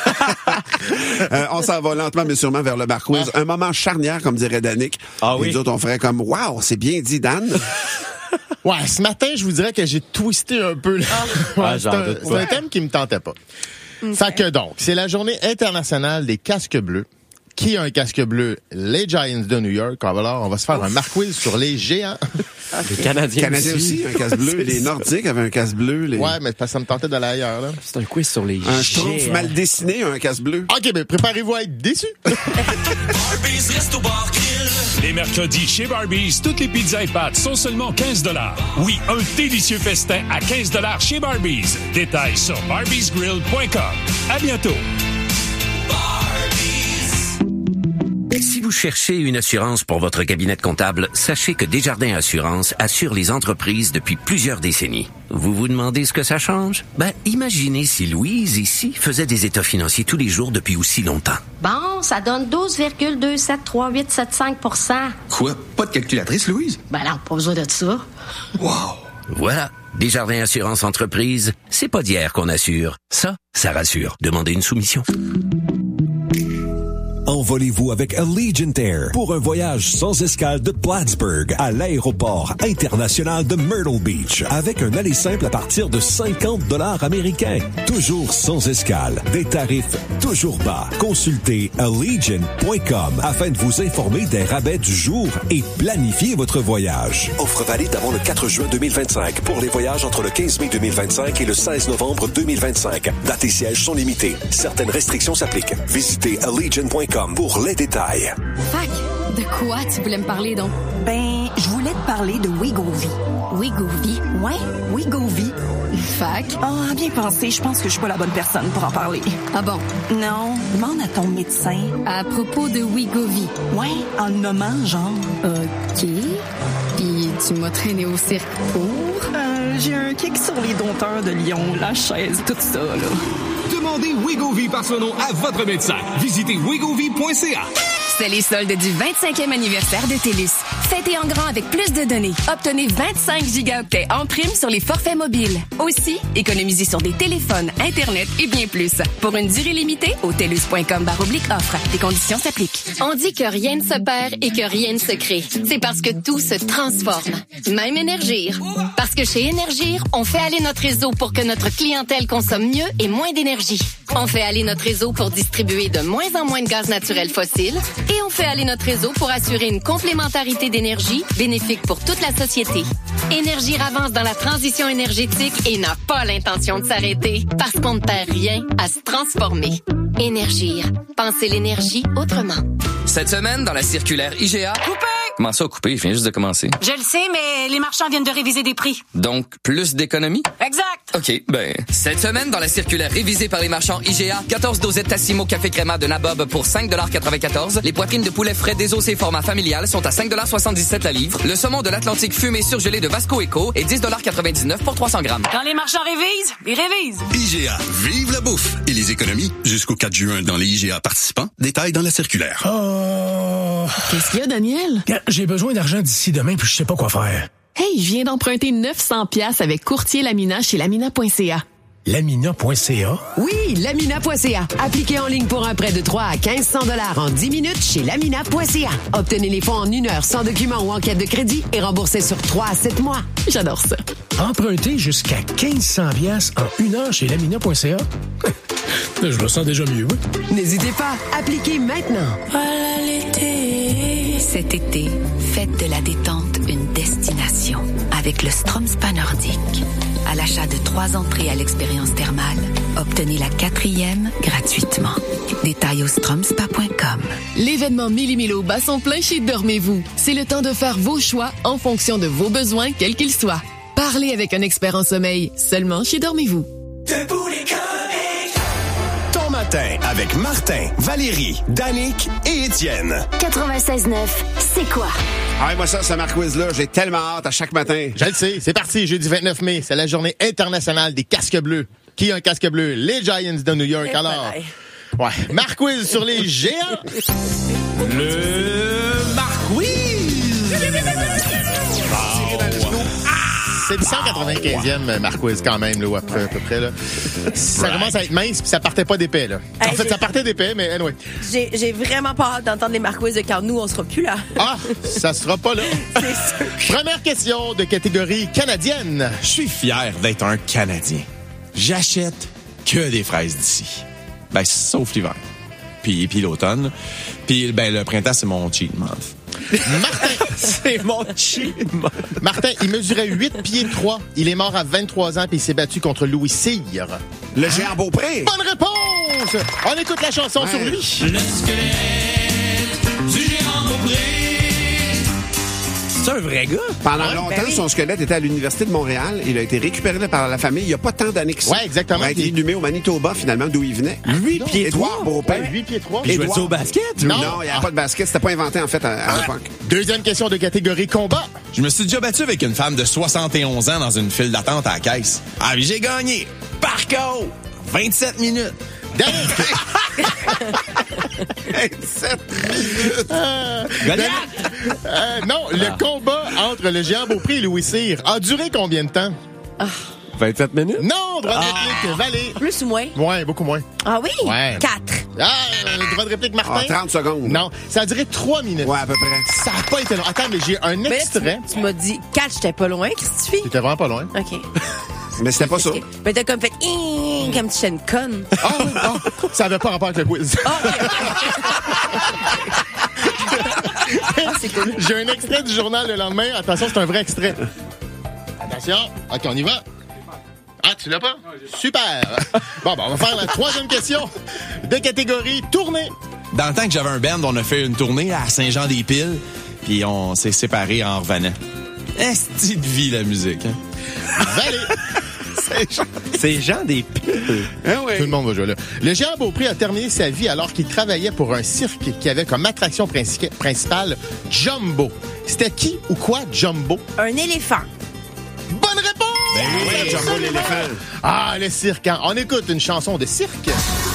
On s'en va lentement mais sûrement vers le bar quiz. Un moment charnière, comme dirait Danick. Ah oui. Et nous autres, on ferait comme, wow, c'est bien dit, Dan. Ouais, ce matin, je vous dirais que j'ai twisté un peu. C'est un thème qui me tentait pas. Okay. Fait que donc, c'est la journée internationale des casques bleus. Qui a un casque bleu? Les Giants de New York. Alors, on va se faire un marquiz sur les géants. Les Canadiens aussi, un casque bleu. Les Nordiques avaient un casque bleu. Ouais, mais ça me tentait d'aller ailleurs, là. C'est un quiz sur les géants. Un schtroumpf mal dessiné, un casque bleu. OK, mais préparez-vous à être déçus. Les mercredis chez Barbies, toutes les pizzas et pâtes sont seulement 15 $. Oui, un délicieux festin à 15 $ chez Barbies. Détails sur barbiesgrill.com. À bientôt. Si vous cherchez une assurance pour votre cabinet comptable, sachez que Desjardins Assurance assure les entreprises depuis plusieurs décennies. Vous vous demandez ce que ça change? Ben, imaginez si Louise, ici, faisait des états financiers tous les jours depuis aussi longtemps. Bon, ça donne 12,27385 %. Quoi? Pas de calculatrice, Louise? Ben non, pas besoin de ça. Wow! Voilà. Desjardins Assurance Entreprise, c'est pas d'hier qu'on assure. Ça rassure. Demandez une soumission. Envolez-vous avec Allegiant Air pour un voyage sans escale de Plattsburgh à l'aéroport international de Myrtle Beach avec un aller simple à partir de 50 $ américains. Toujours sans escale. Des tarifs toujours bas. Consultez Allegiant.com afin de vous informer des rabais du jour et planifier votre voyage. Offre valide avant le 4 juin 2025 pour les voyages entre le 15 mai 2025 et le 16 novembre 2025. Dates et sièges sont limités. Certaines restrictions s'appliquent. Visitez Allegiant.com pour les détails. Fac, de quoi tu voulais me parler donc? Ben, je voulais te parler de Wegovy. Wegovy? Ouais, Wegovy. Fac? Ah, bien pensé, je pense que je suis pas la bonne personne pour en parler. Ah bon? Non, demande à ton médecin. À propos de Wegovy? Ouais, en le nommant, genre. OK. Puis tu m'as traîné au cirque pour? J'ai un kick sur les dompteurs de lion, la chaise, tout ça, là. Demandez Wegovy par son nom à votre médecin. Visitez wegovy.ca. C'est les soldes du 25e anniversaire de TELUS. Fêtez en grand avec plus de données. Obtenez 25 gigaoctets en prime sur les forfaits mobiles. Aussi, économisez sur des téléphones, Internet et bien plus. Pour une durée limitée, au TELUS.com/offre. Les conditions s'appliquent. On dit que rien ne se perd et que rien ne se crée. C'est parce que tout se transforme. Même Énergir. Parce que chez Énergir, on fait aller notre réseau pour que notre clientèle consomme mieux et moins d'énergie. On fait aller notre réseau pour distribuer de moins en moins de gaz naturel fossile. Et on fait aller notre réseau pour assurer une complémentarité d'énergie bénéfique pour toute la société. Énergir avance dans la transition énergétique et n'a pas l'intention de s'arrêter parce qu'on ne perd rien à se transformer. Énergir. Pensez l'énergie autrement. Cette semaine, dans la circulaire IGA, coupez! Comment ça, coupé? Je viens juste de commencer. Je le sais, mais les marchands viennent de réviser des prix. Donc, plus d'économies? Exact! OK, ben... Cette semaine, dans la circulaire révisée par les marchands IGA, 14 dosettes Tassimo Café Créma de Nabob pour 5,94 $. Les poitrines de poulet frais désossées format familial sont à 5,77 $ la livre. Le saumon de l'Atlantique fumé surgelé de Vasco Eco est 10,99 $ pour 300 grammes. Quand les marchands révisent, ils révisent. IGA, vive la bouffe et les économies jusqu'au 4 juin dans les IGA participants. Détails dans la circulaire. Oh! Qu'est-ce qu'il y a, Daniel? J'ai besoin d'argent d'ici demain puis je sais pas quoi faire. Hey, je viens d'emprunter 900$ avec courtier Lamina chez lamina.ca. Lamina.ca? Oui, lamina.ca. Appliquez en ligne pour un prêt de 3 à 1500 $ en 10 minutes chez lamina.ca. Obtenez les fonds en 1 heure sans document ou enquête de crédit et remboursez sur 3 à 7 mois. J'adore ça. Emprunter jusqu'à 1500$ en 1 heure chez lamina.ca? Je me sens déjà mieux. N'hésitez pas, appliquez maintenant. Voilà l'été. Cet été, faites de la détente une destination avec le Strom Spa Nordique. À l'achat de 3 entrées à l'expérience thermale, obtenez la 4e gratuitement. Détails au stromspa.com. L'événement Mili-Milo bat son plein chez Dormez-vous. C'est le temps de faire vos choix en fonction de vos besoins, quels qu'ils soient. Parlez avec un expert en sommeil, seulement chez Dormez-vous. Debout les comiques. Ton matin avec Martin, Valérie, Danick et Étienne. 96.9, c'est quoi? Ah ouais, moi ça, ce Marquise-là, j'ai tellement hâte à chaque matin. Je le sais, c'est parti, jeudi 29 mai, c'est la journée internationale des casques bleus. Qui a un casque bleu? Les Giants de New York, alors. Ouais, Marquise sur les géants. Le Marquise! C'est le 195e Marquise quand même, là, à peu près. Là. Ça commence à être mince, puis ça partait pas d'épais. Là. En fait, ça partait d'épais, mais anyway. J'ai vraiment pas hâte d'entendre les Marquises quand nous, on sera plus là. Ah, ça sera pas là. C'est sûr. Première question de catégorie canadienne. Je suis fier d'être un Canadien. J'achète que des fraises d'ici. Ben, sauf l'hiver. Puis l'automne. Puis ben, le printemps, c'est mon cheat month. Martin, c'est mon cheat month. Martin, il mesurait 8 pieds 3. Il est mort à 23 ans puis il s'est battu contre Louis Cyr. Le géant Beaupré. Bonne réponse! On écoute la chanson sur lui. Le squelette du géant Beaupré. C'est un vrai gars? Pendant longtemps, son squelette était à l'Université de Montréal. Il a été récupéré par la famille. Il n'y a pas tant d'années que ça. Ouais, exactement. Il a été inhumé au Manitoba, finalement, d'où il venait. 8 pieds 3. Édouard Beaupré. 8 pieds 3. Il jouait au basket? Non, il n'y avait pas de basket. C'était pas inventé, en fait, à l'époque. Deuxième question de catégorie combat. Je me suis déjà battu avec une femme de 71 ans dans une file d'attente à la caisse. Ah, mais j'ai gagné. Par contre, 27 minutes. 27 minutes. Non, le combat entre le géant Beaupré et Louis Cyr a duré combien de temps? 27 minutes? Non, droit de réplique, Valé. Plus ou moins? Ouais, beaucoup moins. Ah oui? Ouais. 4. Ah, droit de réplique, Martin. 30 secondes. Non, ça a duré 3 minutes. Ouais, à peu près. Ça n'a pas été long. Attends, mais j'ai un extrait. Tu m'as dit 4, j'étais pas loin. Qu'est-ce que tu fais? T'étais vraiment pas loin. OK. Mais c'était pas ça. Mais t'as comme fait comme tu es une conne. Oh, ça avait pas rapport avec le quiz. C'est cool. J'ai un extrait du journal le lendemain. Attention, c'est un vrai extrait. Attention. OK, on y va. Ah, tu l'as pas? Super. Bon, on va faire la troisième question de catégorie tournée. Dans le temps que j'avais un band, on a fait une tournée à Saint-Jean-des-Piles, puis on s'est séparés en revenant. Esti de vie, la musique. Hein? Valé. C'est Jean des Piles. Hein, oui. Tout le monde va jouer là. Le géant Beaupré a terminé sa vie alors qu'il travaillait pour un cirque qui avait comme attraction principale Jumbo. C'était qui ou quoi, Jumbo? Un éléphant. Bonne réponse! Ben oui, Jumbo l'éléphant. Ah, le cirque. Hein? On écoute une chanson de cirque.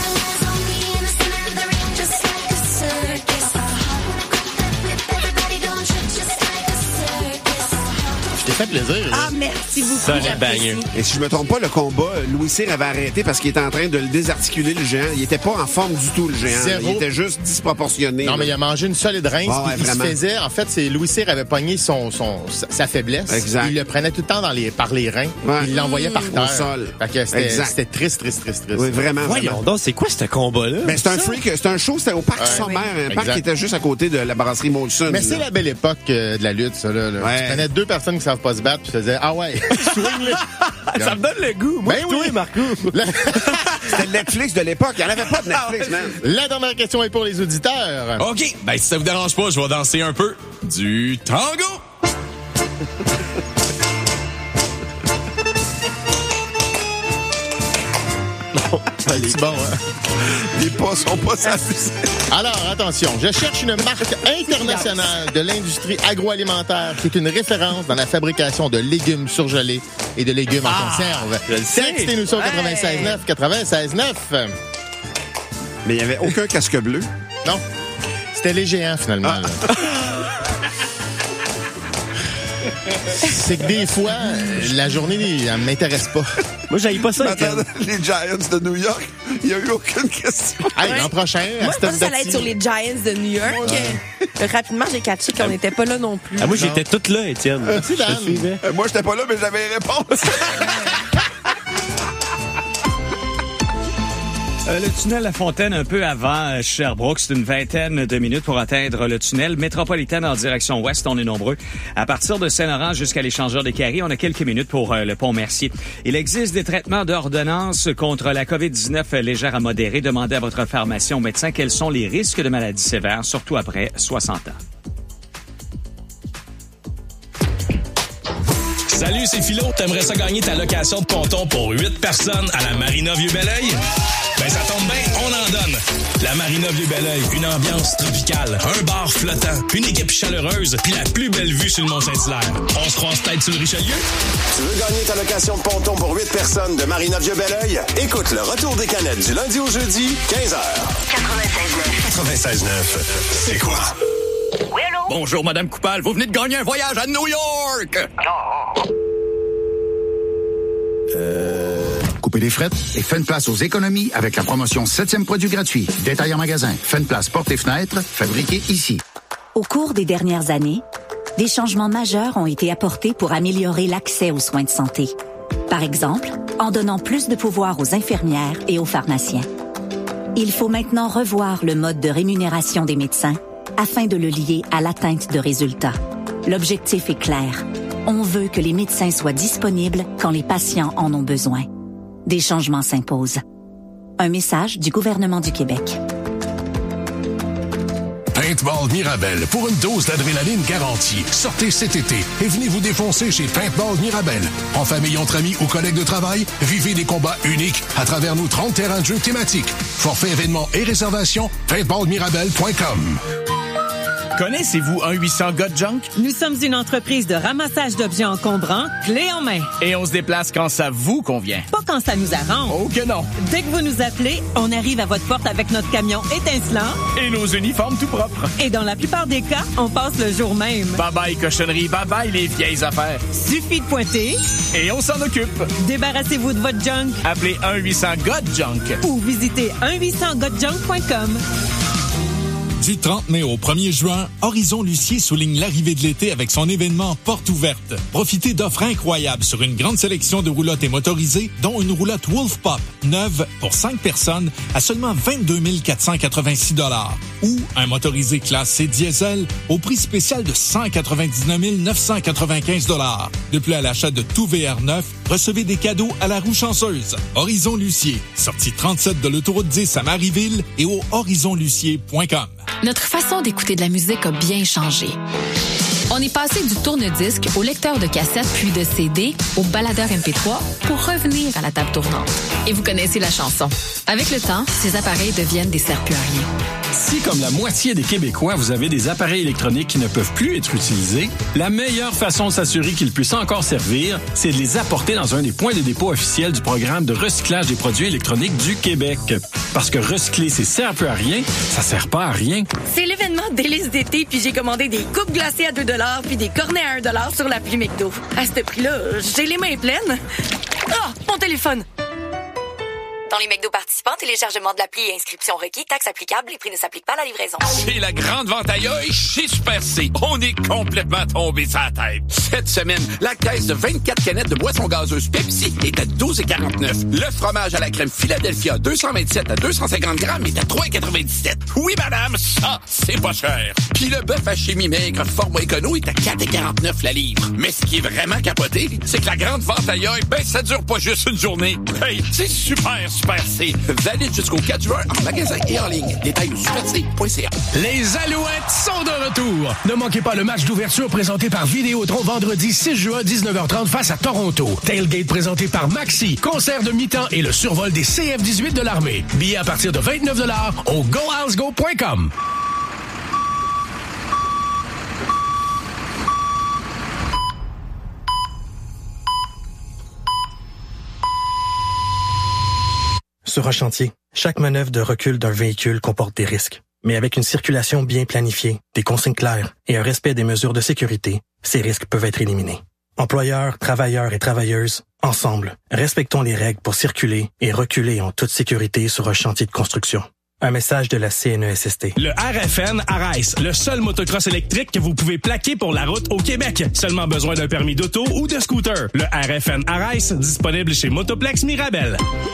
Fait plaisir. Ah, merci beaucoup. Ça, les bagneux. Et si je me trompe pas, le combat, Louis Cyr avait arrêté parce qu'il était en train de le désarticuler, le géant. Il était pas en forme du tout, le géant. Zéro. Il était juste disproportionné. Non, là. mais il a mangé une solide rince. Ouais, il se vraiment. faisait, en fait, c'est Louis Cyr avait pogné sa faiblesse. Exact. Il le prenait tout le temps par les reins. Ouais. Il l'envoyait par terre. Au sol. Fait que c'était triste. Oui, vraiment. Voyons donc, c'est quoi ce combat-là? Ben, c'est un freak, c'est un show, c'était au Parc Sommaire, un parc qui était juste à côté de la brasserie Molson. Mais c'est la belle époque de la lutte, ça, là. Ouais. Tu prenais 2 personnes qui savent pas se battre, puis tu faisais, ah ouais, swing, là. Ça me donne le goût. Moi, Ben toi, oui. Marco. C'était le Netflix de l'époque. Il n'y en avait pas de Netflix, man. La dernière question est pour les auditeurs. OK. Ben, si ça vous dérange pas, je vais danser un peu du tango. C'est bon, hein? Les pas sont pas s'amuser. Alors, attention, je cherche une marque internationale de l'industrie agroalimentaire qui est une référence dans la fabrication de légumes surgelés et de légumes en conserve. Textez-nous ça au 96.9. Mais il n'y avait aucun casque bleu. Non. C'était les géants, finalement. là. C'est que des fois, la journée, elle m'intéresse pas. Moi, j'haïs pas ça. Les Giants de New York, il n'y a eu aucune question. Hey, l'an prochain, moi, je pensais que ça allait être sur les Giants de New York. Rapidement, j'ai catché qu'on n'était pas là non plus. Moi, j'étais toute là, Étienne. Moi, j'étais pas là, mais j'avais les réponses. Le tunnel La Fontaine, un peu avant Sherbrooke, c'est une vingtaine de minutes pour atteindre le tunnel métropolitain en direction ouest. On est nombreux. À partir de Saint-Laurent jusqu'à l'échangeur des Carrés, on a quelques minutes pour le pont Mercier. Il existe des traitements d'ordonnance contre la COVID-19 légère à modérée. Demandez à votre pharmacien ou médecin quels sont les risques de maladies sévères, surtout après 60 ans. Salut, c'est Philo. T'aimerais ça gagner ta location de ponton pour 8 personnes à la Marina Vieux-Belleuil? Ben, ça tombe bien, on en donne. La Marina Vieux-Belleuil, une ambiance tropicale, un bar flottant, une équipe chaleureuse, puis la plus belle vue sur le Mont-Saint-Hilaire. On se croise peut-être sur le Richelieu? Tu veux gagner ta location de ponton pour 8 personnes de Marina Vieux-Belleuil? Écoute le retour des canettes du lundi au jeudi, 15h. 96.9. C'est quoi? Oui, allô? Bonjour, Madame Coupal. Vous venez de gagner un voyage à New York! Coupez les frettes et faites une place aux économies avec la promotion 7e produit gratuit. Détail en magasin. Faites une place portes et fenêtres, fabriqué ici. Au cours des dernières années, des changements majeurs ont été apportés pour améliorer l'accès aux soins de santé. Par exemple, en donnant plus de pouvoir aux infirmières et aux pharmaciens. Il faut maintenant revoir le mode de rémunération des médecins afin de le lier à l'atteinte de résultats. L'objectif est clair. On veut que les médecins soient disponibles quand les patients en ont besoin. Des changements s'imposent. Un message du gouvernement du Québec. Paintball Mirabel pour une dose d'adrénaline garantie. Sortez cet été et venez vous défoncer chez Paintball Mirabel. En famille, entre amis ou collègues de travail, vivez des combats uniques à travers nos 30 terrains de jeux thématiques. Forfait événements et réservations, paintballmirabel.com. Connaissez-vous 1-800-GOT-JUNK? Nous sommes une entreprise de ramassage d'objets encombrants, clé en main. Et on se déplace quand ça vous convient. Pas quand ça nous arrange. Oh que non! Dès que vous nous appelez, on arrive à votre porte avec notre camion étincelant. Et nos uniformes tout propres. Et dans la plupart des cas, on passe le jour même. Bye-bye cochonnerie, bye-bye les vieilles affaires. Suffit de pointer. Et on s'en occupe. Débarrassez-vous de votre junk. Appelez 1-800-GOT-JUNK. Ou visitez 1-800-GOT-JUNK.com. Du 30 mai au 1er juin, Horizon Lucier souligne l'arrivée de l'été avec son événement Porte ouverte. Profitez d'offres incroyables sur une grande sélection de roulottes et motorisées, dont une roulotte Wolf Pop, neuve pour 5 personnes à seulement 22 486 $. Ou un motorisé classe C diesel au prix spécial de 199 995 $. De plus, à l'achat de tout VR9, recevez des cadeaux à la roue chanceuse. Horizon Lucier, sortie 37 de l'autoroute 10 à Marieville et au horizonlucier.com. Notre façon d'écouter de la musique a bien changé. On est passé du tourne-disque au lecteur de cassette puis de CD au baladeur MP3 pour revenir à la table tournante. Et vous connaissez la chanson. Avec le temps, ces appareils deviennent des serre-plus à rien. Si, comme la moitié des Québécois, vous avez des appareils électroniques qui ne peuvent plus être utilisés, la meilleure façon de s'assurer qu'ils puissent encore servir, c'est de les apporter dans un des points de dépôt officiels du programme de recyclage des produits électroniques du Québec. Parce que recycler, c'est sert plus à rien, ça sert pas à rien. C'est l'événement délice d'été, puis j'ai commandé des coupes glacées à 2 $ puis des cornets à 1 $ sur l'appli McDo. À ce prix-là, j'ai les mains pleines. Ah, mon téléphone! Dans les McDo participants, téléchargement de l'appli et inscription requis, taxes applicables, les prix ne s'appliquent pas à la livraison. C'est la grande vente aïe chez Super C. On est complètement tombé sur la tête. Cette semaine, la caisse de 24 canettes de boissons gazeuses Pepsi est à 12,49. Le fromage à la crème Philadelphia 227 à 250 grammes est à 3,97. Oui, madame, ça, c'est pas cher. Puis le bœuf à chimie maigre format écono est à 4,49 la livre. Mais ce qui est vraiment capoté, c'est que la grande vente aïe, ben ça dure pas juste une journée. Hey, c'est super Super C. Valide jusqu'au 4 juin en magasin et en ligne. Détails au superc.ca. Les Alouettes sont de retour. Ne manquez pas le match d'ouverture présenté par Vidéotron vendredi 6 juin 19h30 face à Toronto. Tailgate présenté par Maxi, concert de mi-temps et le survol des CF-18 de l'armée. Billets à partir de 29$ au gohousego.com. Sur un chantier, chaque manœuvre de recul d'un véhicule comporte des risques. Mais avec une circulation bien planifiée, des consignes claires et un respect des mesures de sécurité, ces risques peuvent être éliminés. Employeurs, travailleurs et travailleuses, ensemble, respectons les règles pour circuler et reculer en toute sécurité sur un chantier de construction. Un message de la CNESST. Le RFN Arrête, le seul motocross électrique que vous pouvez plaquer pour la route au Québec. Seulement besoin d'un permis d'auto ou de scooter. Le RFN Arrête, disponible chez Motoplex Mirabel.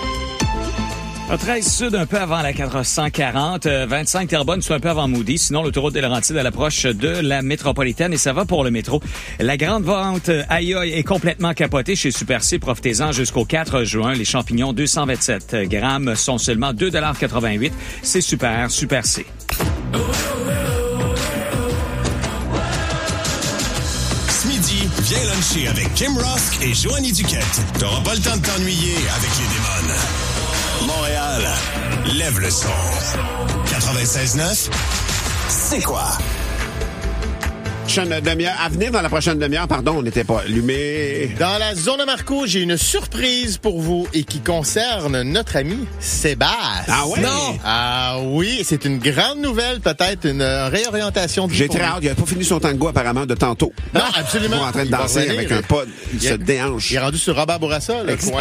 13 Sud, un peu avant la 440. 25 Terrebonne, c'est un peu avant Moody. Sinon, l'autoroute des Laurentides à l'approche de la métropolitaine. Et ça va pour le métro. La grande vente aïe est complètement capotée chez Super C. Profitez-en jusqu'au 4 juin. Les champignons 227 grammes sont seulement 2,88 $. C'est super C. Ce midi, viens luncher avec Kim Rosk et Joanie Duquette. T'auras pas le temps de t'ennuyer avec les démons. Montréal, lève le son. 96.9, c'est quoi? À venir dans la prochaine demi-heure, pardon, on n'était pas allumé. Dans la zone de Marco, j'ai une surprise pour vous et qui concerne notre ami Sébastien. Ah ouais? Non! Ah oui, c'est une grande nouvelle, peut-être une réorientation de vie. J'ai très hâte. Il n'a pas fini son tango apparemment de tantôt. Non, absolument. Il est en train de danser avec un pas. Il se déhanche. Il est rendu sur Robert Bourassa, le coin.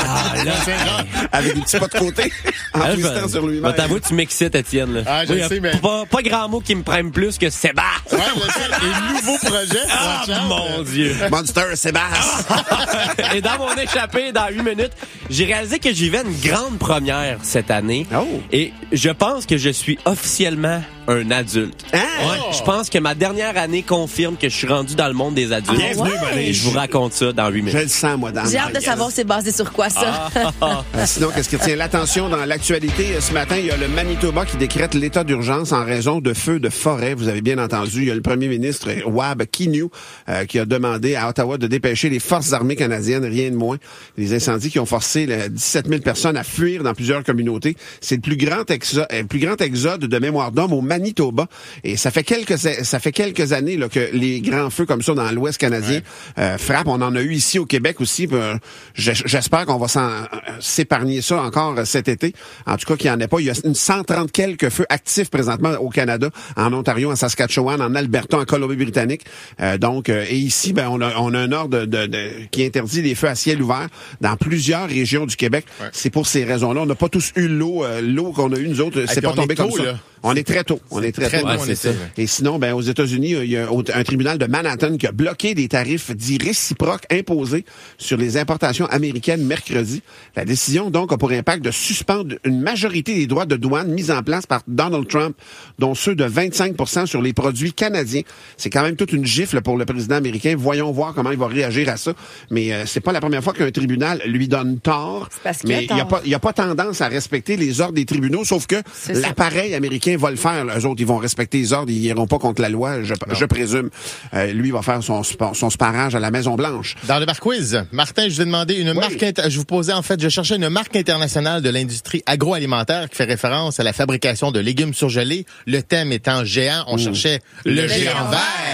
Avec des petits pas de côté. En twistant sur lui-même. T'avoue, tu m'excites, Étienne. Là. Ah, je sais, mais... Pas grand mot qui me prenne plus que Sébastien. Ouais, je sais. Nouveau projet. Ah, mon Dieu. Monster Sébastien. Et dans mon échappée, dans 8 minutes, j'ai réalisé que j'y vais une grande première cette année. Oh. Et je pense que je suis officiellement un adulte. Ah. Ouais, je pense que ma dernière année confirme que je suis rendu dans le monde des adultes. Bienvenue, Et je vous raconte ça dans 8 minutes. Je le sens, moi, dans J'ai hâte de savoir c'est basé sur quoi, ça. Sinon, qu'est-ce qui retient l'attention dans l'actualité? Ce matin, il y a le Manitoba qui décrète l'état d'urgence en raison de feux de forêt. Vous avez bien entendu, il y a le premier ministre Wab Kinew qui a demandé à Ottawa de dépêcher les forces armées canadiennes, rien de moins. Les incendies qui ont forcé 17 000 personnes à fuir dans plusieurs communautés. C'est le plus grand exode de mémoire d'homme au Manitoba. Et ça fait quelques années là, que les grands feux comme ça dans l'Ouest canadien frappent. On en a eu ici au Québec aussi. J'espère qu'on va s'épargner ça encore cet été. En tout cas, qu'il n'y en ait pas. Il y a 130 quelques feux actifs présentement au Canada, en Ontario, en Saskatchewan, en Alberta, en Colombie-Britannique. Et ici, on a un ordre qui interdit les feux à ciel ouvert dans plusieurs régions du Québec. Ouais. C'est pour ces raisons-là. On n'a pas tous eu l'eau qu'on a eu, nous autres. C'est pas tombé comme ça. Là. On est très tôt. On est très tôt. Ouais, c'est ça. Et sinon, aux États-Unis, il y a un tribunal de Manhattan qui a bloqué des tarifs dits réciproques imposés sur les importations américaines mercredi. La décision, donc, a pour impact de suspendre une majorité des droits de douane mis en place par Donald Trump, dont ceux de 25% sur les produits canadiens. C'est quand même toute une gifle pour le président américain. Voyons voir comment il va réagir à ça. Mais c'est pas la première fois qu'un tribunal lui donne tort. Mais il n'y a pas tendance à respecter les ordres des tribunaux, sauf que l'appareil américain va le faire. Eux autres, ils vont respecter les ordres, ils iront pas contre la loi, je présume. Lui, il va faire son sparage à la Maison-Blanche. Dans le bar quiz, Martin, je vous ai demandé une marque... je cherchais une marque internationale de l'industrie agroalimentaire qui fait référence à la fabrication de légumes surgelés. Le thème étant géant, on cherchait le géant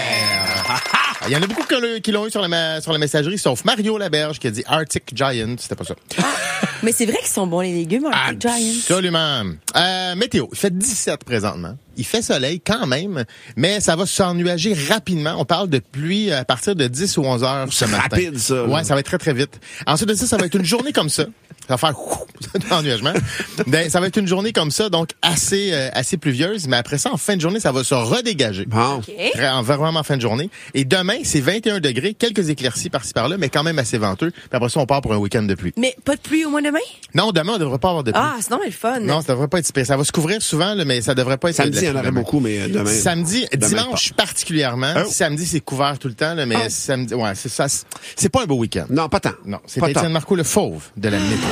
vert. Il y en a beaucoup qui l'ont eu sur la messagerie, sauf Mario Laberge qui a dit Arctic Giant. C'était pas ça. Mais c'est vrai qu'ils sont bons, les légumes, Arctic Giant. Absolument. Météo, il fait 17 présentement. Il fait soleil quand même, mais ça va s'ennuager rapidement. On parle de pluie à partir de 10 ou 11 heures ce matin. C'est rapide, ça. Ouais, ça va être très, très vite. Ensuite de ça va être une journée comme ça. Ça va faire d'ennuagement. Ça va être une journée comme ça, donc assez pluvieuse. Mais après ça, en fin de journée, ça va se redégager. Bon. Okay. Vraiment en fin de journée. Et demain, c'est 21 degrés, quelques éclaircies par-ci par-là, mais quand même assez venteux. Puis après ça, on part pour un week-end de pluie. Mais pas de pluie au mois demain? Non, demain, on devrait pas avoir de pluie. Ah, sinon, c'est le fun. Non, ça devrait pas être super. Ça va se couvrir souvent, là, mais ça devrait pas être... Samedi, il y en aurait beaucoup, mais demain... Dimanche particulièrement. Oh. Samedi, c'est couvert tout le temps, là, mais samedi, ouais, c'est ça. C'est pas un beau week-end. Non, pas tant. Non, c'est Étienne Marcoux, le fauve de la météo.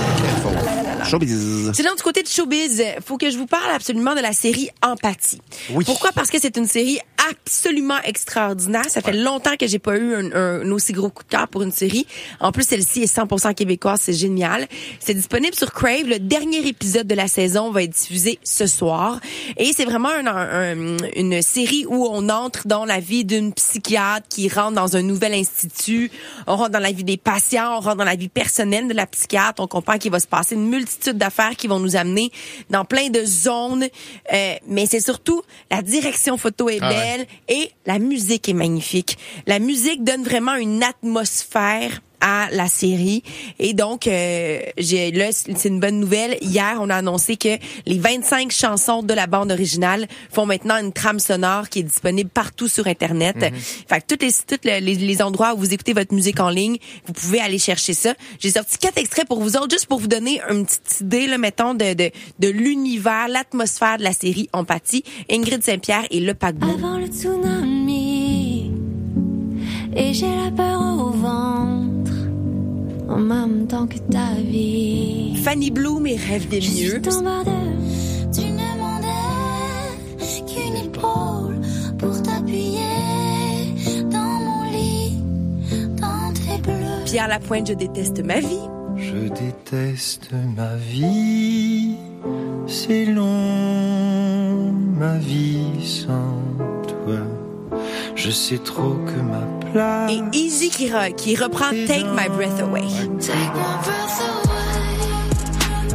Showbiz. C'est donc du côté de Showbiz. Faut que je vous parle absolument de la série Empathie. Oui. Pourquoi? Parce que c'est une série absolument extraordinaire. Ça fait longtemps que j'ai pas eu un aussi gros coup de cœur pour une série. En plus, celle-ci est 100% québécoise. C'est génial. C'est disponible sur Crave. Le dernier épisode de la saison va être diffusé ce soir. Et c'est vraiment une série où on entre dans la vie d'une psychiatre qui rentre dans un nouvel institut. On rentre dans la vie des patients. On rentre dans la vie personnelle de la psychiatre. On comprend qu'il va se passer une multitude d'affaires qui vont nous amener dans plein de zones. Mais c'est surtout la direction photo est belle et la musique est magnifique. La musique donne vraiment une atmosphère à la série. Et donc, là, c'est une bonne nouvelle. Hier, on a annoncé que les 25 chansons de la bande originale font maintenant une trame sonore qui est disponible partout sur Internet. Fait que tous les endroits où vous écoutez votre musique en ligne, vous pouvez aller chercher ça. J'ai sorti 4 extraits pour vous autres, juste pour vous donner une petite idée, là, mettons, de l'univers, l'atmosphère de la série Empathie. Ingrid Saint-Pierre et Le Paquebot. Avant le tsunami, et j'ai la peur au ventre. En même temps que ta vie. Fanny Bloom et Rêve des mieux. Tu ne demandais qu'une épaule pour t'appuyer dans mon lit, dans tes bleus. Pierre Lapointe, Je déteste ma vie. Je déteste ma vie, c'est long, ma vie sans toi. Je sais trop que ma place... Et Easy qui reprend Take My Breath Away. Take my breath away.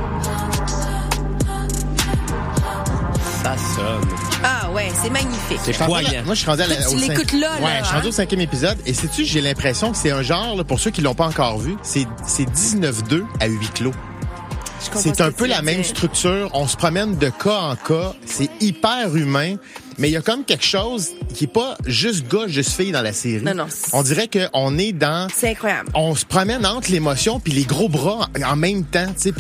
Ça sonne. Ah ouais, c'est magnifique. C'est poignant. Moi, je suis rendu tu l'écoutes là. Ouais, je suis rendu au 5e épisode. Et sais-tu, j'ai l'impression que c'est un genre, là, pour ceux qui l'ont pas encore vu, c'est 19-2 à huis clos. C'est un peu la même structure. On se promène de cas en cas. C'est hyper humain. Mais il y a comme quelque chose qui est pas juste gars, juste fille dans la série. Non. On dirait qu'on est dans... C'est incroyable. On se promène entre l'émotion puis les gros bras en même temps, tu sais.